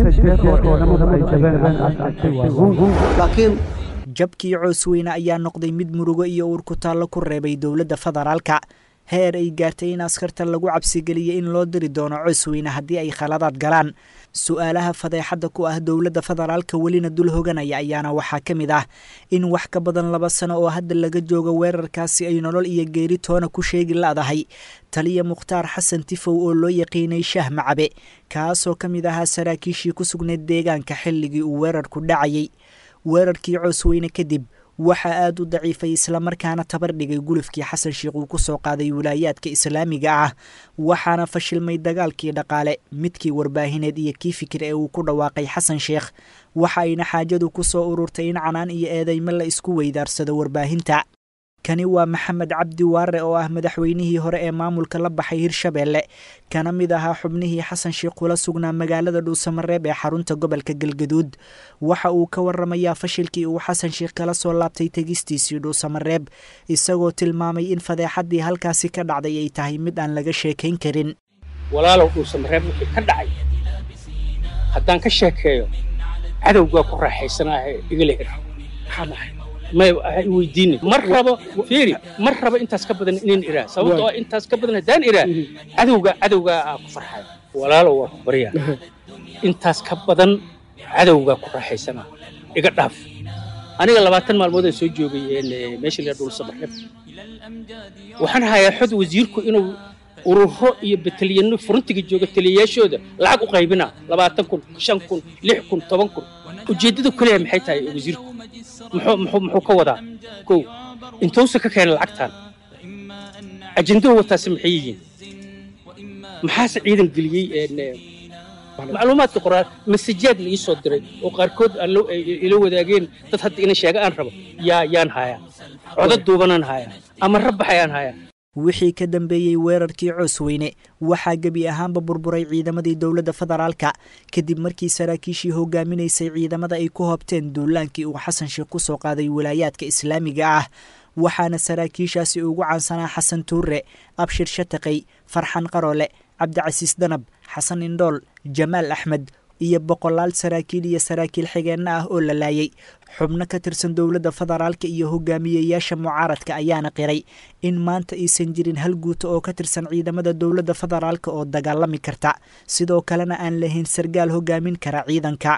laakiin jabkii Coosweyne ayaa noqday mid murugo iyo uur ku taallo ku reebay dowladda federaalka, heer ay gaartay in askarta lagu cabsigeliyay in loo diri doono Coosweyne haddii ay khaladaad galaan. su'aalaha fadeexadda ku ah dowladda federaalka welina dul hoganaya ayaana waxaa ka mid ah in wax ka badan laba sano oo hadda laga joogo weerarkaasi ay nolol iyo geeri toona ku sheegi la'dahay taliya Mukhtaar Xasan Tifow oo loo yaqiinay Shaah Macabe, kaasoo ka mid ahaa saraakiishii ku sugnayd deegaanka xilligii uu weerarku dhacayay. weerarkii Coosweyne kadib waxaa aad u daciifay isla markaana tabar dhigay gulufkii xasan sheekh uu ku soo qaaday wilaayaadka islaamiga ah, waxaana fashilmay dagaalkii dhaqaale, midkii warbaahineed iyo kii fikir ee uu ku dhawaaqay xasan sheekh. waxa ayna xaajadu ku soo ururtay in canaan iyo eedeymo la isku weydaarsado warbaahinta. kani waa Maxamed Cabdi Waare oo ah madaxweynihii hore ee maamulka la baxay Hirshabeelle, kana mid ahaa xubnihii xasan sheekh kula sugnaa magaalada Dhuusamareeb ee xarunta gobolka Galgaduud. waxa uu ka warramayaa fashilkii uu xasan sheekh kala soo laabtay tegistiisii Dhuusamareeb, isagoo tilmaamay in fadeexadii halkaasi ka dhacday ay tahay mid aan laga sheekayn karin. walaalow Dhuusamareeb wixii ka dhacay haddaan ka sheekeeyo cadowgaa ku raaxaysanaahe igala hir maxaa ما ويديني مرحبا فيري مرحبا انت اسكبدن انين إيرا سببتو انت اسكبدن دان إيرا عدوغا عدوغا كفرحاي ولا لو بريا انت اسكبدن عدوغا كفرحيسنا iga dhaaf aniga labaatan maalmood ay soo joogay meeshii la dhul sabaxnay waxaan hayaa xod wasiirku inuu ururo iyo bataliyano frontiga jooga taliyaashooda lacag u qaybina labaatan kun shan kun lix kun toban kun ujeedadu kaliya maxay tahay wasiirku muxuu muxuu muxuu ka wadaa ko intuusa ka keenay lacagtan ajandadu wataas maxay yihiin maxaa si ciidan geliyay macluumaadka qoraal masajad la soo diray oo qaarkood ila wadaageen dad hadda in sheega aan rabo yaa yaan haya codad duubanan haya ama rabbaxayaan haya. wixii ka dambeeyay weerarkii Coosweyne waxaa gabi ahaanba burburay ciidamadii dowladda federaalka kadib markii saraakiishii hogaaminaysay ciidamada ay ku hobteen duulaankii uu xasan sheekh ku soo qaaday wilaayaadka islaamiga ah, waxaana saraakiishaasi ugu caansanaa Xasan Tuure, Abshir Shataqay, Farxan Qarole, Cabdicasiis Danab, Xasan Indhool, Jamaal Axmed, iyo boqolaal saraakiil iyo saraakiil xigeenna ah oo la laayay xubno ka tirsan dowladda federaalka iyo hogaamiyeyaasha mucaaradka ayaana qiray in maanta aysan jirin hal guuto oo ka tirsan ciidamada dowladda federaalka oo dagaalami karta sidoo kalena aan lahayn sargaal hogaamin kara ciidanka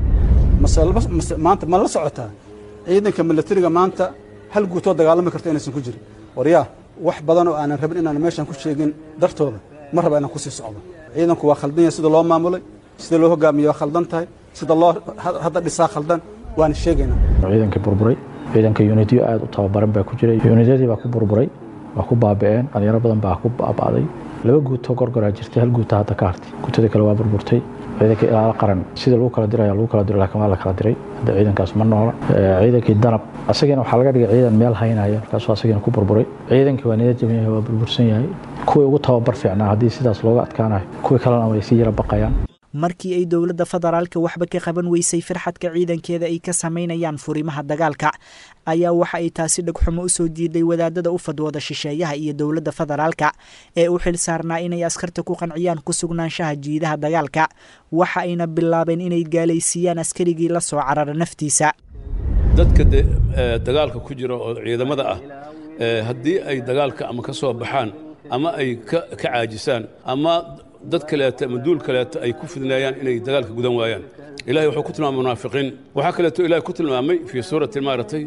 maanta ma la socotaa ciidanka milatariga maanta hal guutoo dagaalami karta inaysan ku jirin waryaa wax badan oo aanan rabin inaan meeshan ku sheegin dartooda ma raba inaan kusii socdo ciidanku waa khaldan yahay sida loo maamulay sida loo hogaamiyo waa khaldan tahay sida loo hadda dhisaa khaldan waan sheegaynaa ciidankii burburay ciidanka unityo aad u tababaran baa ku jiray unityadii baa ku burburay waa ku baaba'een dhalinyaro badan baa ku baaba'day laba guutoo gorgoraa jirtay hal guuta hadda ka hartay guutadii kale waa burburtay ciidanka ilaalo qaran sida lagu kala diraya lagu kala diray laakiin waa la kala diray hadda ciidankaas ma noola ciidankii danab asagana waxaa laga dhigay ciidan meel haynaya markaasuu asagana ku burburay ciidankii waa niyad jaban yahay waa burbursan yahay kuwii ugu tababar fiicnaa haddii sidaas looga adkaanayo kuwii kalena way sii yara baqayaan markii ay dowladda federaalka waxba ka qaban weysay firxadka ciidankeeda ay ka samaynayaan furimaha dagaalka ayaa waxa ay taasi dhagxumo u soo jiiday wadaadada u fadwooda shisheeyaha iyo dowladda federaalka ee u xil saarnaa inay askarta ku qanciyaan ku sugnaanshaha jiidaha dagaalka waxa ayna bilaabeen inay gaalaysiiyaan askarigii la soo carara naftiisa dadka dagaalka ku jira oo ciidamada ah haddii ay dagaalka ama ka soo baxaan ama ay ka caajisaan ama dad kaleeto ama duul kaleeto ay ku fidnaayaan inay dagaalka gudan waayaan ilaahay wuxuu ku tilmaamay munaafiqiin waxaa kaleeto ilaahay ku tilmaamay fii suurati maaratay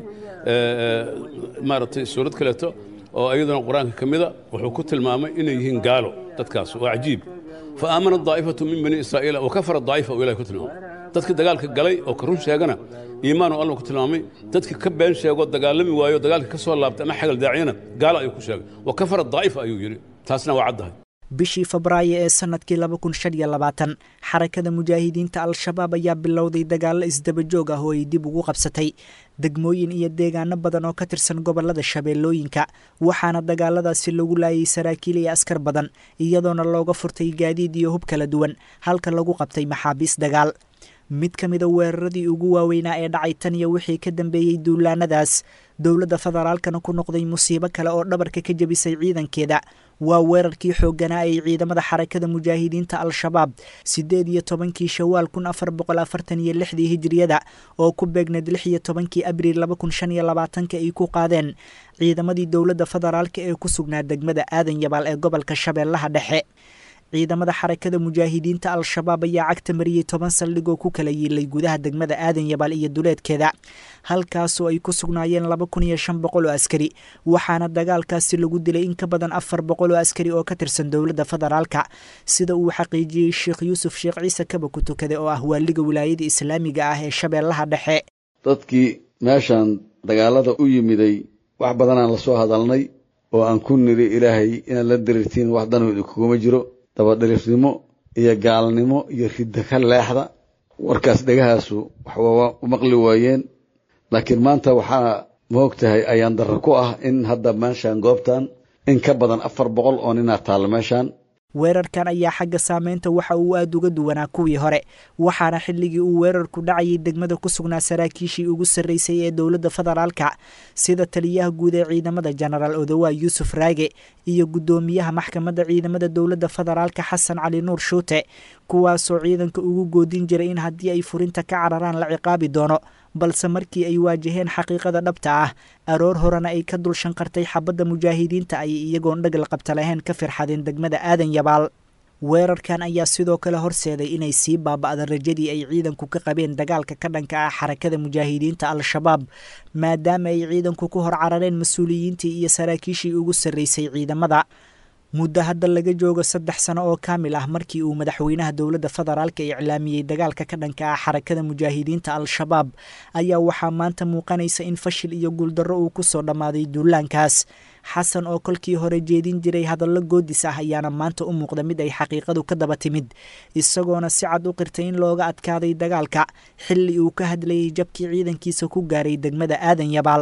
maaratay suurad kaleeto oo ayaduna qur-aanka ka mida wuxuu ku tilmaamay inay yihiin gaalo dadkaas waa cajiib fa aamana daa'ifatu min bani israa'iila wa kafara daa'ifa oo ilahay ku tilmaamay dadka dagaalka galay oo ka run sheegana iimaan oo allah ku tilmaamay dadka ka been sheego dagaalami waayo dagaalka ka soo laabtay ama xagal daaciyana gaalo ayuu ku sheegay wa kafara daa'ifa ayuu yidhi taasna waa caddahay bishii febraayo ee sanadkii laba kun shan iyo labaatan xarakada mujaahidiinta al-shabaab ayaa bilowday dagaallo isdabajoog ah oo ay dib ugu qabsatay degmooyin iyo deegaano badan oo ka tirsan gobolada shabeellooyinka waxaana dagaaladaasi lagu laayay saraakiil iyo askar badan iyadoona looga furtay gaadiid iyo hub kala duwan halka lagu qabtay maxaabiis dagaal mid ka mida weeraradii ugu waaweynaa ee dhacay tan iyo wixii ka dambeeyey duulaanadaas dowladda federaalkana ku noqday musiibo kale oo dhabarka ka jebisay ciidankeeda waa weerarkii xoogganaa ay ciidamada xarakada mujaahidiinta al-shabaab siddeed iyo tobankii shawaal kun afar boqol afartan iyo lixdii hijiriyada oo ku beegneed lix iyo tobankii abriil laba kun shan iyo labaatanka ay ku qaadeen ciidamadii dowladda federaalka ee ku sugnaa degmada aadan yabaal ee gobolka shabeellaha dhexe ciidamada xarakada mujaahidiinta al-shabaab ayaa cagta mariyey toban saldhigoo ku kala yiilay gudaha degmada aadan yabaal iyo duleedkeeda halkaasoo ay ku sugnaayeen laba kun iyo shan boqol oo askari waxaana dagaalkaasi lagu dilay in ka badan afar boqol oo askari oo ka tirsan dowladda federaalka sida uu xaqiijiyey sheekh yuusuf sheekh ciise kaba ku tukade oo ah waaliga wilaayada islaamiga ah ee shabeellaha dhexe dadkii meeshan dagaalada u yimiday wax badanaan lasoo hadalnay oo aan ku niri ilaahay inaad la dirirtiin wax danooda kuguma jiro dabadhalifnimo iyo gaalnimo iyo ridda ka leexda warkaas dhegahaasu waxba u maqli waayeen laakiin maanta waxaa moog tahay ayaan darro ku ah in hadda meeshaan goobtan in ka badan afar boqol oo ninaa taalla meeshaan weerarkan ayaa xagga saameynta waxa uu aada uga duwanaa kuwii hore waxaana xilligii uu weerarku dhacayay degmada ku sugnaa saraakiishii ugu sarreysay ee dowladda federaalka sida taliyaha guud ee ciidamada jenaraal odowaa yuusuf raage iyo guddoomiyaha maxkamadda ciidamada dowladda federaalka xasan cali nuur shuute kuwaasoo ciidanka ugu goodin jiray in haddii ay furinta ka cararaan la ciqaabi doono balse markii ay waajaheen xaqiiqada dhabta ah aroor horena ay ka dul shanqartay xabadda mujaahidiinta ay iyagoon dhagal qabta lahayn ka firxadeen degmada aadan yabaal weerarkan ayaa sidoo kale horseeday inay sii baaba'da rajadii ay ciidanku ka qabeen dagaalka ka dhanka ah xarakada mujaahidiinta al-shabaab maadaama ay ciidanku ku hor carareen mas-uuliyiintii iyo saraakiishii ugu sarreysay ciidamada muddo hadda laga joogo saddex sano oo kaamil ah markii uu madaxweynaha dowladda federaalka iclaamiyey dagaalka ka dhanka ah xarakada mujaahidiinta al-shabaab ayaa waxaa maanta muuqanaysa in fashil iyo guuldarro uu ku soo dhammaaday duulaankaas xasan oo kolkii hore jeedin jiray hadallo goodis ah ayaana maanta u muuqda mid ay xaqiiqadu ka daba timid isagoona si cad u qirtay in looga adkaaday dagaalka xilli uu ka hadlayay jabkii ciidankiisa ku gaaray degmada aadan yabaal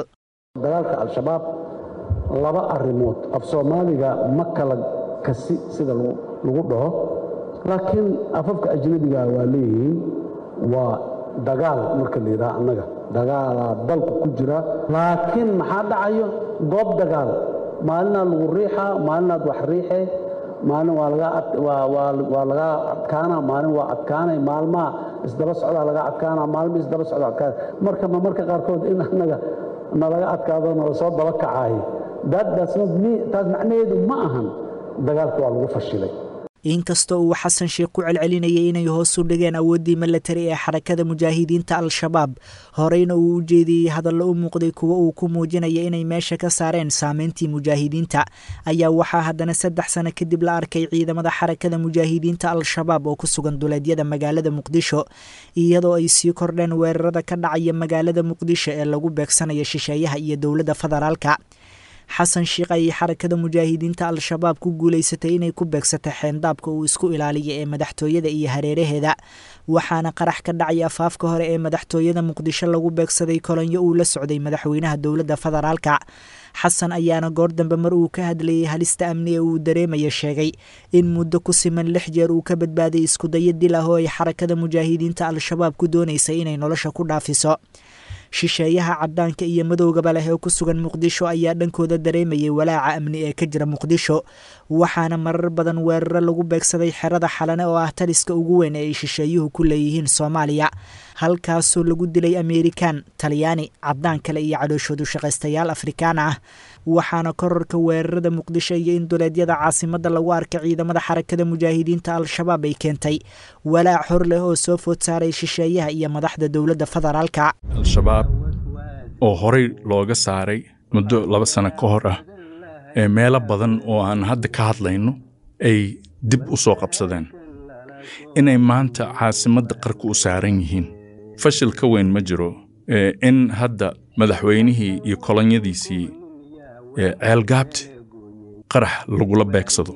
laba arrimood af soomaaliga ma kala kasi sida lagu dhaho laakiin afafka ajnabiga waa leeyihiin waa dagaal marka la yidhaha annaga dagaalaa dalku ku jira laakiin maxaa dhacayo goob dagaal maalinaad lagu riixaa maalinaad wax riixee maalin waa laga waa laga adkaana maalin waa adkaanay maalmaha isdaba socdaa laga adkaana maalmo isdaba socda adkaana marka ma marka qaarkood in annaga nalaga adkaado nala soo daba kacaayo taas macnaheedu ma ahan dagaalka waa lagu fashilay inkastoo uu xasan sheekh ku celcelinayay inay hoos u dhigeen awooddii milatari ee xarakada mujaahidiinta al-shabaab horeyna uu u jeediyey hadallo u muuqday kuwo uu ku muujinaya inay meesha ka saareen saameyntii mujaahidiinta ayaa waxaa haddana saddex sano kadib la arkay ciidamada xarakada mujaahidiinta al-shabaab oo ku sugan duleedyada magaalada muqdisho iyadoo ay sii kordheen weerarada ka dhacaya magaalada muqdisho ee lagu beegsanayo shisheeyaha iyo dowladda federaalka xasan sheekh ayay xarakada mujaahidiinta al-shabaab ku guulaysatay inay ku beegsatay xeendaabka uu isku ilaaliya ee madaxtooyada iyo hareeraheeda waxaana qarax ka dhacay afaafka hore ee madaxtooyada muqdisho lagu beegsaday kolonyo uu la socday madaxweynaha dowladda federaalka xasan ayaana goor dambe mar uu ka hadlayay halista amni ee uu dareemaya sheegay in muddo ku siman lix jeer uu ka badbaaday iskudayo dil ah oo ay xarakada mujaahidiinta al-shabaab ku doonaysay inay nolosha ku dhaafiso shisheeyaha cadaanka iyo madowgaba leh ee ku sugan muqdisho ayaa dhankooda dareemayay walaaca amni ee ka jira muqdisho waxaana marar badan weeraro lagu beegsaday xerada xalane oo ah taliska ugu weyn ee ay shisheeyuhu ku leeyihiin soomaaliya halkaasoo lagu dilay ameerikaan talyaani cadaan kale iyo cadhooshoodu shaqaystayaal afrikaan ah waxaana kororka weerarada muqdisho iyo in duleedyada caasimadda lagu arkay ciidamada xarakada mujaahidiinta al-shabaab ay keentay walaac hor leh oo soo food saaray shisheeyaha iyo madaxda dowladda federaalka al-shabaab oo horey looga saaray muddo laba sano ka hor ah ee meelo badan oo aan hadda ka hadlayno ay dib u soo qabsadeen inay maanta caasimadda qarka u saaran yihiin fashil ka weyn ma jiro in hadda madaxweynihii iyo kolonyadiisii ceelgaabti qarax lagula beegsado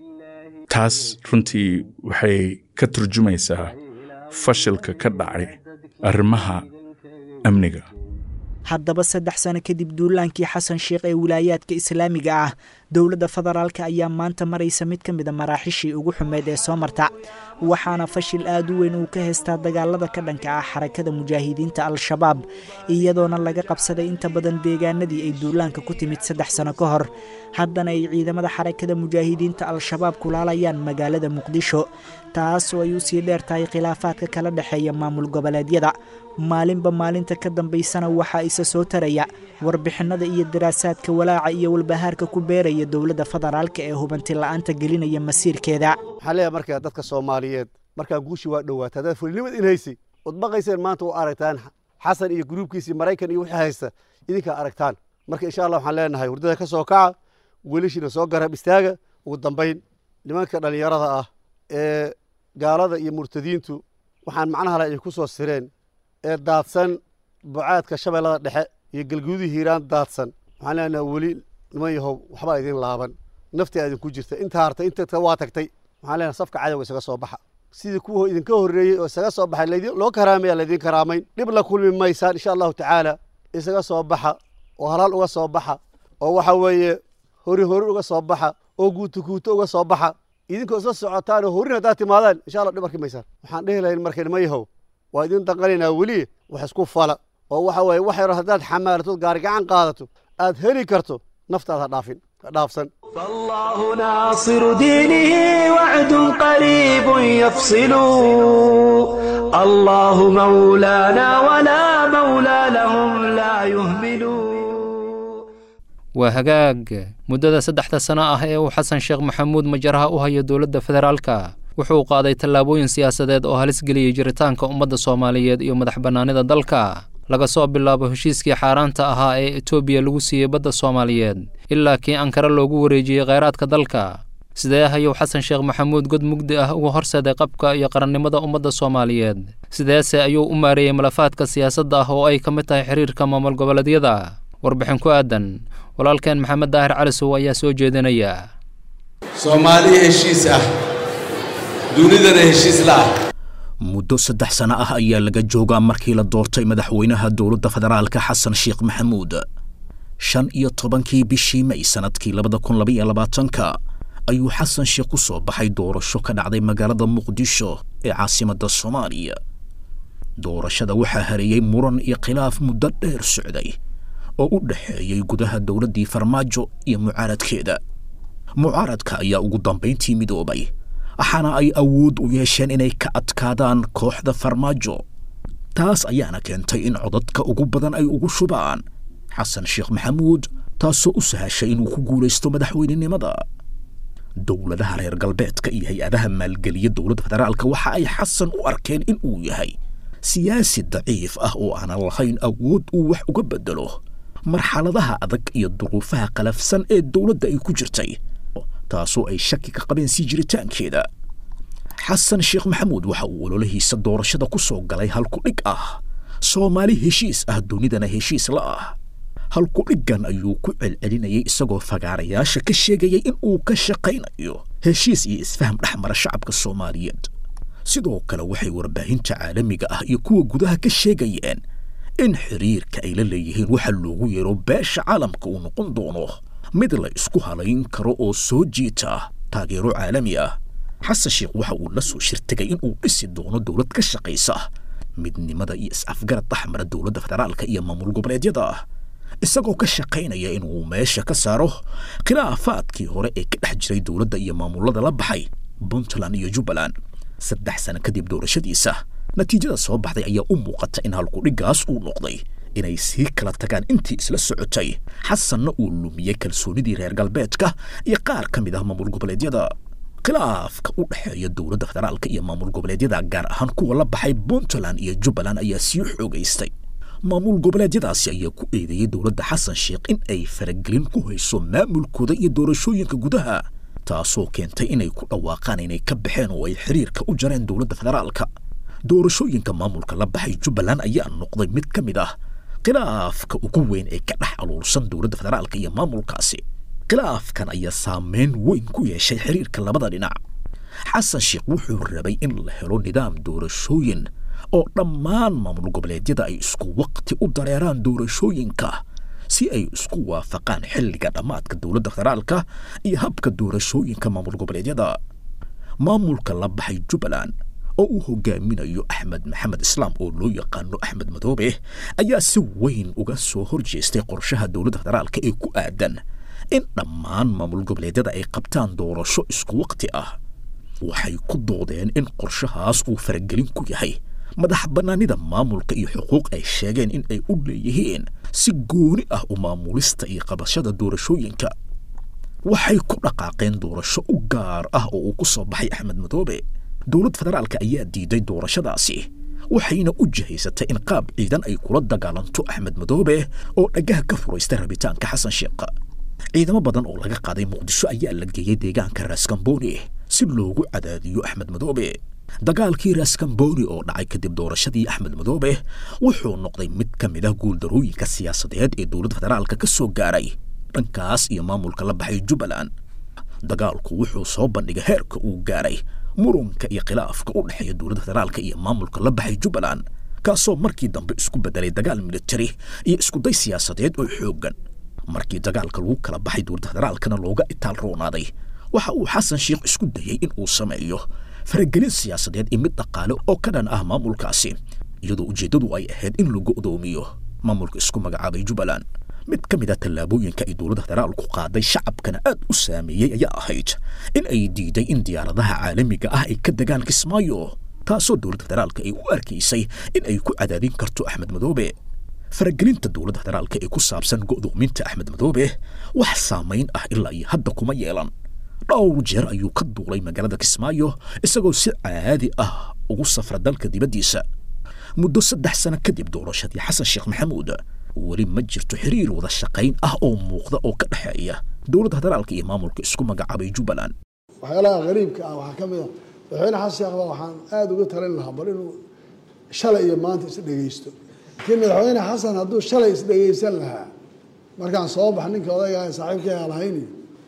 taas runtii waxay ka turjumaysaa fashilka ka dhacay arrimaha amniga haddaba saddex sano kadib duulaankii xasan sheekh ee wilaayaadka islaamiga ah dowladda federaalka ayaa maanta maraysa mid ka mida maraaxishii ugu xumeed ee soo marta waxaana fashil aad u weyn uu ka haystaa dagaalada ka dhanka ah xarakada mujaahidiinta al-shabaab iyadoona laga qabsaday inta badan deegaanadii ay duulaanka ku timid saddex sano ka hor haddana ay ciidamada xarakada mujaahidiinta al-shabaab kulaalayaan magaalada muqdisho taasoo ay u sii dheer tahay khilaafaadka kala dhexeeya maamul goboleedyada maalinba maalinta ka dambaysana waxaa isa soo taraya warbixinada iyo daraasaadka walaaca iyo walbahaarka ku beeraya dowladda federaalka ee hubanti la'aanta gelinaya masiirkeeda waxaan leeyahay markaa dadka soomaaliyeed markaa guushi waa dhowaata haddaad fulinimad in haysi ood baqayseen maanta u aragtaan xasan iyo gruubkiisii maraykan iyo wixii haysta idinkaa aragtaan marka insha allah waxaan leenahay hurdada ka soo kaca welishiina soo garab istaaga ugu dambayn nimanka dhallinyarada ah ee gaalada iyo murtadiintu waxaan macnaha le ay ku soo sireen ee daadsan bucaadka shabeellada dhexe iyo galguudii hiiraan daadsan waxaan leenahay weli niman yahow waxbaa idin laaban naftaa idinku jirta inta hartay inta waa tagtay waxaan leenahay safka cadowga isaga soo baxa sidii kuwa idinka horreeyey oo isaga soo baxay loo karaamaya laydin karaamayn dhib la kulmi maysaan insha allahu tacaala isaga soo baxa oo halaal uga soo baxa oo waxa weeye hori hori uga soo baxa oo guuto guuto uga soo baxa idinkoo isla socotaan oo horin haddaad timaadaan insha allah dhib arki maysaan waxaan dhehi lahayn marka niman yahow waa idin danqanaynaa weli wax isku fala oo waxa weeye wax yaro haddaad xamaalato gaari gacan qaadato aad heli karto naftaada dhaafin dhaafsan فالله ناصر دينه وعد قريب يفصل الله مولانا ولا مولى لهم لا يهمل waa hagaag muddada saddexda sano ah ee uu xasan sheekh maxamuud majaraha u hayo dowladda federaalka wuxuu qaaday tallaabooyin siyaasadeed oo halis geliyey jiritaanka ummadda soomaaliyeed iyo madax bannaanida dalka laga soo bilaabo heshiiskii xaaraanta ahaa ee etoobiya lagu siiyey badda soomaaliyeed ilaa kii ankara loogu wareejiyey khayraadka dalka sidee ayuu xasan sheekh maxamuud god mugdi ah uga horseeday qabka iyo qarannimada ummadda soomaaliyeed sideese ayuu u maareeyey malafaadka siyaasadda ah oo ay ka mid tahay xiriirka maamul goboleedyada warbixin ku aadan walaalkeen maxamed daahir calisow ayaa soo jeedinaya soomaali heshiis ah dunidana heshiis la ah muddo saddex sano ah ayaa laga joogaa markii la doortay madaxweynaha dowladda federaalka xasan sheekh maxamuud shan iyo tobankii bishii may sanadkii labada kun laba iyo labaatanka ayuu xasan sheekh ku soo baxay doorasho ka dhacday magaalada muqdisho ee caasimadda soomaaliya doorashada waxaa hareeyey muran iyo khilaaf muddo dheer socday oo u dhexeeyey gudaha dowladdii farmaajo iyo mucaaradkeeda mucaaradka ayaa ugu dambayntii midoobay waxaana ay awood u yeesheen inay ka adkaadaan kooxda farmaajo taas ayaana keentay in codadka ugu badan ay ugu shubaan xasan sheekh maxamuud taasoo u sahashay inuu ku guulaysto madaxweynenimada dowladaha reer galbeedka iyo hay-adaha maalgeliya dowladda federaalka waxa ay xasan u arkeen in uu yahay siyaasi daciif ah oo aanan lahayn awood uu wax uga bedelo marxaladaha adag iyo duruufaha qalafsan ee dowladda ay ku jirtay taasoo ay shaki ka qabeen sii jiritaankeeda xasan sheekh maxamuud waxa uu ololahiisa doorashada ku soo galay halku dhig ah soomaali heshiis ah dunidana heshiis la ah halku dhiggan ayuu ku celcelinayay isagoo fagaarayaasha ka sheegayay in uu ka shaqaynayo heshiis iyo isfaham dhexmara shacabka soomaaliyeed sidoo kale waxay warbaahinta caalamiga ah iyo kuwa gudaha ka sheegayeen in xiriirka ay la leeyihiin waxa loogu yeero beesha caalamka uu noqon doono mid la isku halayn karo oo soo jiita taageero caalami ah xasan sheekh waxa uu la soo shirtagay in uu dhisi doono dowlad ka shaqaysa midnimada iyo is-afgarad dhexmara dowladda federaalka iyo maamul goboleedyada isagoo ka shaqaynaya inuu meesha ka saaro khilaafaadkii hore ee ka dhex jiray dowladda iyo maamulada la baxay puntland iyo jubbaland saddex sano kadib doorashadiisa natiijada soo baxday ayaa u muuqata in halkudhiggaas uu noqday inay sii kala tagaan intii isla socotay xasanna uu lumiyey kalsoonidii reer galbeedka iyo qaar ka mid ah maamul goboleedyada khilaafka u dhexeeya dowladda federaalka iyo maamul goboleedyada gaar ahaan kuwa la baxay puntland iyo jubbaland ayaa sii xoogaystay maamul goboleedyadaasi ayaa ku eedeeyey dowladda xasan sheekh in ay faragelin ku hayso maamulkooda iyo doorashooyinka gudaha taasoo keentay inay ku dhawaaqaan inay ka baxeen oo ay xiriirka u jareen dowladda federaalka doorashooyinka maamulka la baxay jubbaland ayaa noqday mid ka mid ah khilaafka ugu weyn ee ka dhex aluursan dowladda federaalka iyo maamulkaasi khilaafkan ayaa saameyn weyn ku yeeshay xiriirka labada dhinac xasan sheekh wuxuu rabay in la helo nidaam doorashooyin oo dhammaan maamul goboleedyada ay isku waqti u dareeraan doorashooyinka si ay isku waafaqaan xilliga dhammaadka dowladda federaalka iyo habka doorashooyinka maamul goboleedyada maamulka la baxay jubbaland oo uu hogaaminayo axmed maxamed islaam oo loo yaqaano axmed madoobe ayaa si weyn uga soo horjeestay qorshaha dowladda federaalka ee ku aadan in dhammaan maamul goboleedyada ay qabtaan doorasho isku waqti ah waxay ku doodeen in qorshahaas uu faragelin ku yahay madax bannaanida maamulka iyo xuquuq ay sheegeen in ay u leeyihiin si gooni ah u maamulista iyo qabashada doorashooyinka waxay ku dhaqaaqeen doorasho u gaar ah oo uu ku soo baxay axmed madoobe dowlad federaalka ayaa diiday doorashadaasi waxayna u jihaysatay in qaab ciidan ay kula dagaalanto axmed madoobe oo dhagaha ka furaystay rabitaanka xasan sheekh ciidamo badan oo laga qaaday muqdisho ayaa la geeyey deegaanka raaskambooni si loogu cadaadiyo axmed madoobe dagaalkii raaskambooni oo dhacay kadib doorashadii axmed madoobe wuxuu noqday mid ka mid ah guuldarooyinka siyaasadeed ee dowladda federaalka ka soo gaaray dhankaas iyo maamulka la baxay jubbaland dagaalku wuxuu soo bandhigay heerka uu gaaray murunka iyo khilaafka u dhexeeya dowladda federaalka iyo maamulka la baxay jubbaland kaasoo markii dambe isku bedelay dagaal militari iyo iskuday siyaasadeed oo xooggan markii dagaalka lagu kala baxay dowladda federaalkana looga itaal roonaaday waxa uu xasan sheekh isku dayey in uu sameeyo faragelin siyaasadeed iyo mid dhaqaale oo ka dhan ah maamulkaasi iyadoo ujeeddadu ay ahayd in lagu odoomiyo maamulka isku magacaabay jubbaland mid ka mid ah tallaabooyinka ay dowladda federaalku qaaday shacabkana aad u saameeyey ayaa ahayd in ay diiday in diyaaradaha caalamiga ah ay ka degaan kismaayo taasoo dowladda federaalka ay u arkaysay in ay ku cadaadin karto axmed madoobe faragelinta dowladda federaalka ee ku saabsan go'doominta axmed madoobe wax saamayn ah ilaa iyo hadda kuma yeelan dhowr jeer ayuu ka duulay magaalada kismaayo isagoo si caadi ah ugu safra dalka dibaddiisa muddo saddex sano kadib doorashadii xasan sheekh maxamuud weli ma jirto xiriir wada shaqayn ah oo muuqda oo ka dhexeeya dowladda federaalka iyo maamulka isku magacaabay jubbaland waxyaalaha qariibka ah waxaa ka mid ah madaxweyne xasan sheekh baa waxaan aada uga talin lahaa bal inuu shalay iyo maanta is dhegaysto laakiin madaxweyne xasan hadduu shalay is dhegaysan lahaa markaan soo bax ninka odayga saaxiibkay aan lahayni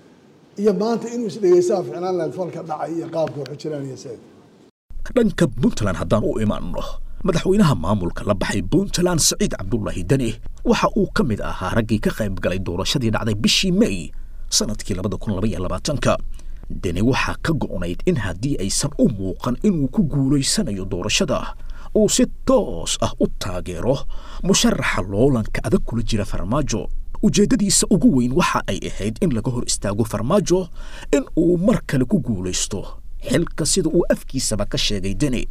iyo maanta inuu is dhegaysaa ficnaan lahayd falka dhacay iyo qaabka waxu jiraan iyo seed dhanka puntland haddaan u imaanno madaxweynaha maamulka la baxay puntland saciid cabdullaahi deni waxa uu ka mid ahaa raggii ka qayb galay doorashadii dhacday bishii may sanadkii labada kun laba iyo labaatanka deni waxaa ka go'nayd in haddii aysan u muuqan inuu ku guulaysanayo doorashada uu si toos ah u taageero musharaxa loolanka adag kula jira farmaajo ujeeddadiisa ugu weyn waxa ay ahayd in laga hor istaago farmaajo in uu mar kale ku guulaysto xilka sida uu afkiisaba ka sheegay deni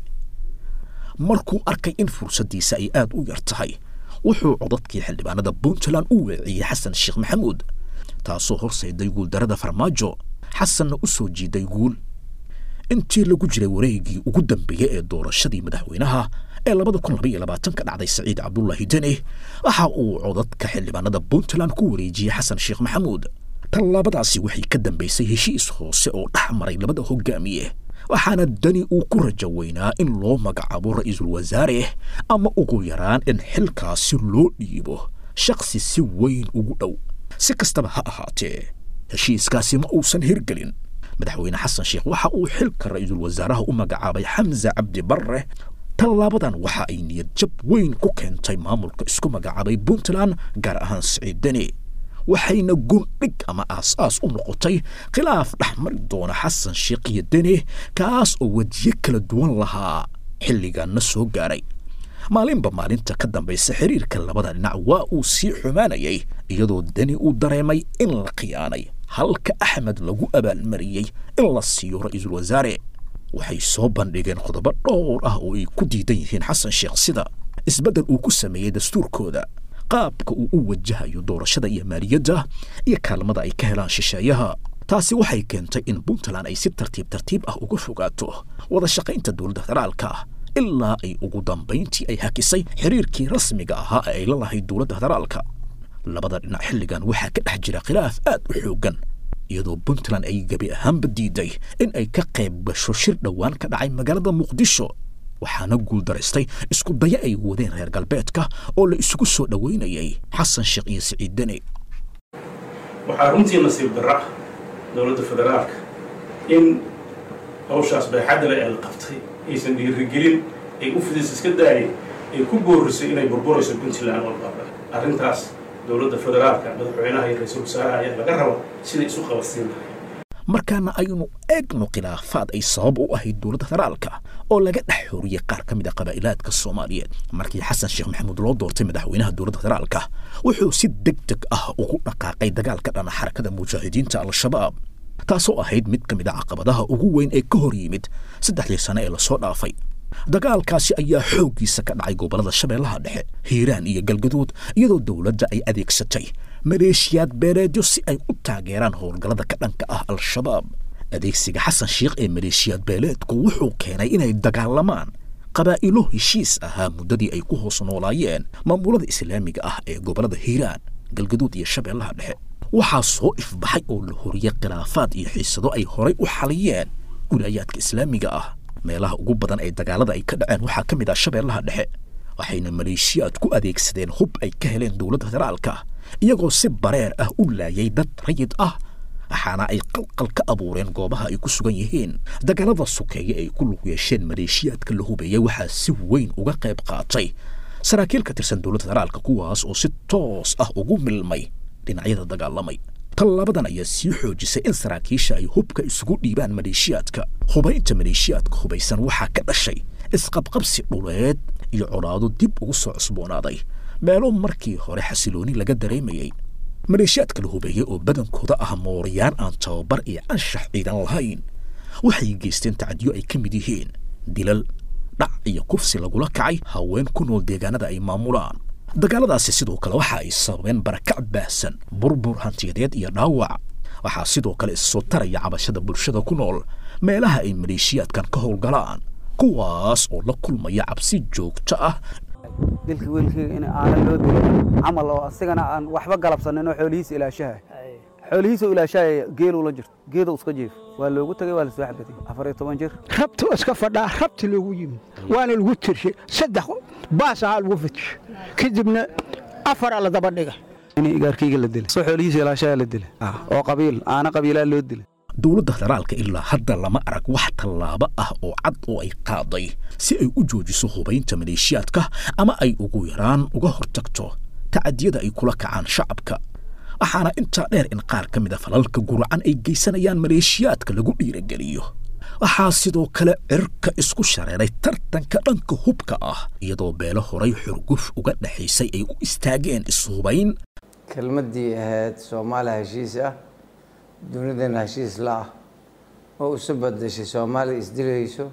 markuu arkay in fursaddiisa ay aad u yar tahay wuxuu codadkii xildhibaanada puntland u weeciyey xasan sheekh maxamuud taasoo horseeday guuldarada farmaajo xasanna u soo jiiday guul intii lagu jiray wareegii ugu dambeeyey ee doorashadii madaxweynaha ee labada kun laba iyo labaatan ka dhacday saciid cabdullaahi deni waxa uu codadka xildhibaanada puntland ku wareejiyey xasan sheekh maxamuud tallaabadaasi waxay ka dambaysay heshiis hoose oo dhex maray labada hogaamiye waxaana deni uu ku rajo weynaa in loo magacaabo ra'iisul wasaare ama ugu yaraan in xilkaasi loo dhiibo shakhsi si weyn ugu dhow si kastaba ha ahaatee heshiiskaasi ma uusan hirgelin madaxweyne xasan sheekh waxa uu xilka ra'iisul wasaaraha u magacaabay xamse cabdi barre tallaabadan waxa ay niyad jab weyn ku keentay maamulka isku magacaabay puntland gaar ahaan saciid deni waxayna gundhig ama aas-aas u noqotay khilaaf dhex mari doona xasan sheekh iyo deni kaas oo wejiyo kala duwan lahaa xilligaanna soo gaaray maalinba maalinta ka dambaysa xiriirka labada dhinac waa uu sii xumaanayay iyadoo deni uu dareemay in la khiyaanay halka axmed lagu abaalmariyey in la siiyo ra'iisul wasaare waxay soo bandhigeen qodobo dhowr ah oo ay ku diidan yihiin xasan sheekh sida isbeddel uu ku sameeyey dastuurkooda qaabka uu u wajahayo doorashada iyo maaliyadda iyo kaalmada ay ka helaan shisheeyaha taasi waxay keentay in puntland ay si tartiib tartiib ah uga fogaato wada shaqaynta dowladda federaalka ilaa ay ugu dambayntii ay hakisay xiriirkii rasmiga ahaa ee ay la lahayd dowladda federaalka labada dhinac xilligan waxaa ka dhex jira khilaaf aad u xooggan iyadoo puntland ay gebi ahaanba diiday in ay ka qayb gasho shir dhowaan ka dhacay magaalada muqdisho waxaana guuldaraystay isku daya ay wadeen reer galbeedka oo la isugu soo dhoweynayay xasan sheekh iyo saciid deni waxaa runtii nasiib darra ah dowladda federaalka in hawshaas baaxadda le ee la qabtay aysan dhiirigelin ay u fidis iska daayay ay ku boorisay inay burburayso puntland oo baaba arrintaas dowladda federaalka madaxweynaha iyo ra-iisul wasaaraha ayaa laga raba siday isu qabadsiin lahay markaana aynu eegno khilaafaad ay sabab u ahayd dowladda federaalka oo laga dhex xooriyey qaar ka mid a qabaa'ilaadka soomaaliyeed markii xasan sheekh maxamuud loo doortay madaxweynaha dowladda federaalka wuxuu si deg deg ah ugu dhaqaaqay dagaalka dhana xarakada mujaahidiinta al-shabaab taasoo ahayd mid ka mid a caqabadaha ugu weyn ee ka hor yimid saddexdii sane ee lasoo dhaafay dagaalkaasi ayaa xooggiisa ka dhacay gobollada shabeellaha dhexe hiiraan iyo galgaduud iyadoo dowladda ay adeegsatay maleeshiyaad beeleedyo si ay u taageeraan howlgallada ka dhanka ah al-shabaab adeegsiga xasan sheekh ee maleeshiyaad beeleedku wuxuu keenay inay dagaalamaan qabaa'ilo heshiis ahaa muddadii ay ku hoos noolaayeen maamulada islaamiga ah ee gobollada hiiraan galgaduud iyo shabeellaha dhexe waxaa soo ifbaxay oo la horiyey khilaafaad iyo xiisado ay horay u xaliyeen wilaayaadka islaamiga ah meelaha ugu badan ee dagaalada ay ka dhaceen waxaa ka mid ah shabeellaha dhexe waxayna maleeshiyaad ku adeegsadeen hub ay ka heleen dowladda federaalka iyagoo si bareer ah u laayay dad rayid ah waxaana ay qalqal ka abuureen goobaha ay ku sugan yihiin dagaalada sokeeye ay ku lug yeesheen maleeshiyaadka la hubeeyey waxaa si weyn uga qayb qaatay saraakiil ka tirsan dowladda federaalka kuwaas oo si toos ah ugu milmay dhinacyada dagaalamay tallaabadan ayaa sii xoojisay in saraakiisha ay hubka isugu dhiibaan maleeshiyaadka hubaynta maleeshiyaadka hubaysan waxaa ka dhashay isqabqabsi dhuleed iyo colaado dib ugu soo cusboonaaday meelo markii hore xasilooni laga dareemayey maleeshiyaadka la hubeeyey oo badankooda ah mooriyaan aan tababar iyo anshax ciidan lahayn waxay geysteen tacadiyo ay ka mid yihiin dilal dhac iyo kufsi lagula kacay haween ku nool deegaanada ay maamulaan dagaaladaasi sidoo kale waxa ay sababeen barakac baahsan burbur hantiyadeed iyo dhaawac waxaa sidoo kale issoo taraya cabashada bulshada ku nool meelaha ay maleeshiyaadkan ka howlgalaan kuwaas oo la kulmaya cabsi joogto ah dilka wiilkayga in aanan loo dilin camal oo asigana aan waxba galabsanin oo xoolihiisa ilaashaha xoolihiisa ilaashaya geelu la jirto geedu iska jiif waa loogu tagay waa la soo xabaday afar iyo toban jir rabtu iska fadhaa rabti loogu yimid waana lagu tirshay saddex baas ahaa lagu fitishay kadibna afar la daba dhigay in igaarkayga la dilay soo xoolihiisa ilaashaya la dilay oo qabiil aana qabiilaa loo dilay dowladda federaalka ilaa hadda lama arag wax tallaabo ah oo cad oo ay qaaday si ay u joojiso hubaynta maleeshiyaadka ama ay ugu yaraan uga hortagto tacadiyada ay kula kacaan shacabka waxaana intaa dheer in qaar ka mid a falalka guracan ay geysanayaan maleeshiyaadka lagu dhiirageliyo waxaa sidoo kale cirka isku shareeray tartanka dhanka hubka ah iyadoo beelo horay xurguf uga dhaxaysay ay u istaageen ishubayn kelmaddii ahayd soomaaliya heshiis ah dunidana heshiis la ah oo isu badashay Soomaali isdilayso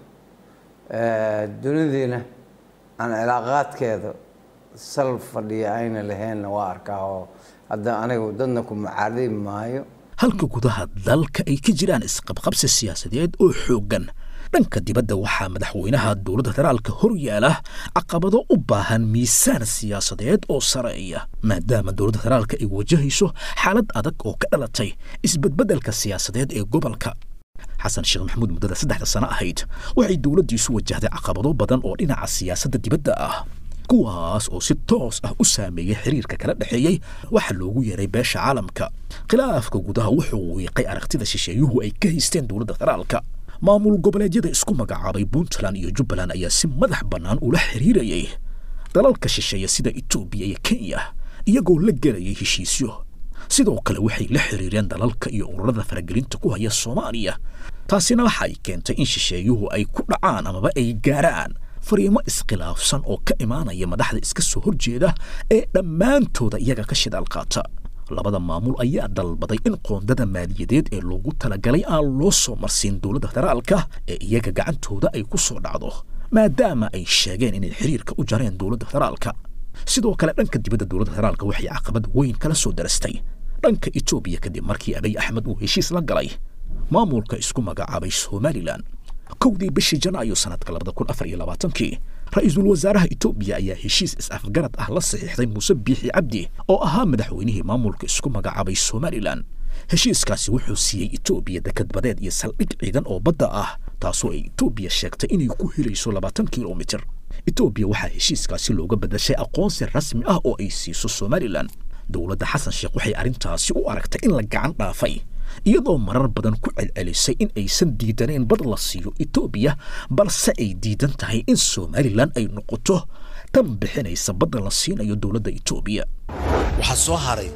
ee dunidina aan cilaaqaadkeeda sal fadhiya ayna lahayn waa arkaa oo hadda anigu dadna ku macaadin maayo halka gudaha dalka ay ka jiraan isqabqabsi siyaasadeed oo xooggan dhanka dibadda waxaa madaxweynaha dowladda federaalka hor yaala caqabado u baahan miisaan siyaasadeed oo sareeya maadaama dowladda federaalka ay wajahayso xaalad adag oo ka dhalatay isbedbedelka siyaasadeed ee gobolka xasan sheekh maxamuud muddada saddexda sano ahayd waxay dowladdiisu wajahday caqabado badan oo dhinaca siyaasadda dibadda ah kuwaas oo si toos ah u saameeyay xiriirka kala dhaxeeyay waxa loogu yeeray beesha caalamka khilaafka gudaha wuxuu wiiqay aragtida shisheeyuhu ay ka haysteen dowladda federaalka maamul goboleedyada isku magacaabay Puntland iyo Jubbaland ayaa si madax bannaan ula xiriirayay dalalka shisheeye sida Itoobiya iyo Kenya iyagoo la galayay heshiisyo sidoo kale waxay la xiriireen dalalka iyo ururada faragelinta ku haya Soomaaliya taasina waxay keentay in shisheeyuhu ay ku dhacaan amaba ay gaaraan fariimo iskhilaafsan oo ka imaanaya madaxda iska soo horjeeda ee dhammaantooda iyaga ka shidaal qaata labada maamul ayaa dalbaday in qoondada maaliyadeed ee loogu talagalay aan loo soo marsiin dowladda federaalka ee iyaga gacantooda ay ku soo dhacdo maadaama ay sheegeen inay xiriirka u jareen dowladda federaalka sidoo kale dhanka dibadda dowladda federaalka waxay caqabad weyn kala soo darastay dhanka Itoobiya kadib markii Abiy Ahmed uu heshiis la galay maamulka isku magacaabay Somaliland kowdii bishii Janaayo sanadka laba kun afar iyo labaatan-kii ra'iisul wasaaraha Itoobiya ayaa heshiis is-afgarad ah la saxiixday Muuse Biixi Cabdi oo ahaa madaxweynihii maamulka isku magacaabay Somaliland heshiiskaasi wuxuu siiyay Itoobiya dekad badeed iyo saldhig ciidan oo badda ah taasoo ay Itoobiya sheegtay inay ku helayso labaatan kiiloomitir Itoobiya waxaa heshiiskaasi looga bedeshay aqoonsi rasmi ah oo ay siiso Somaliland dowladda Xasan Sheekh waxay arrintaasi u aragtay in la gacan dhaafay iyadoo marar badan ku celcelisay in aysan diidaneen bad la siiyo Itoobiya balse ay diidan tahay in Somaliland ay noqoto tan bixinaysa badda la siinayo dowladda Itoobiya waxa soo haray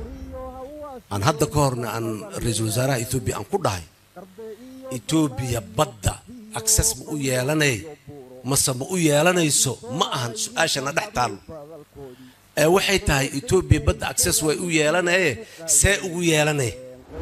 aan hadda ka horna aan ra'iisul wasaaraha Itoobiya aan ku dhahay Itoobiya badda access ma u yeelanay mase ma u yeelanayso ma ahan su'aashana dhex taal ee waxay tahay Itoobiya badda access way u yeelanay see ugu yeelanay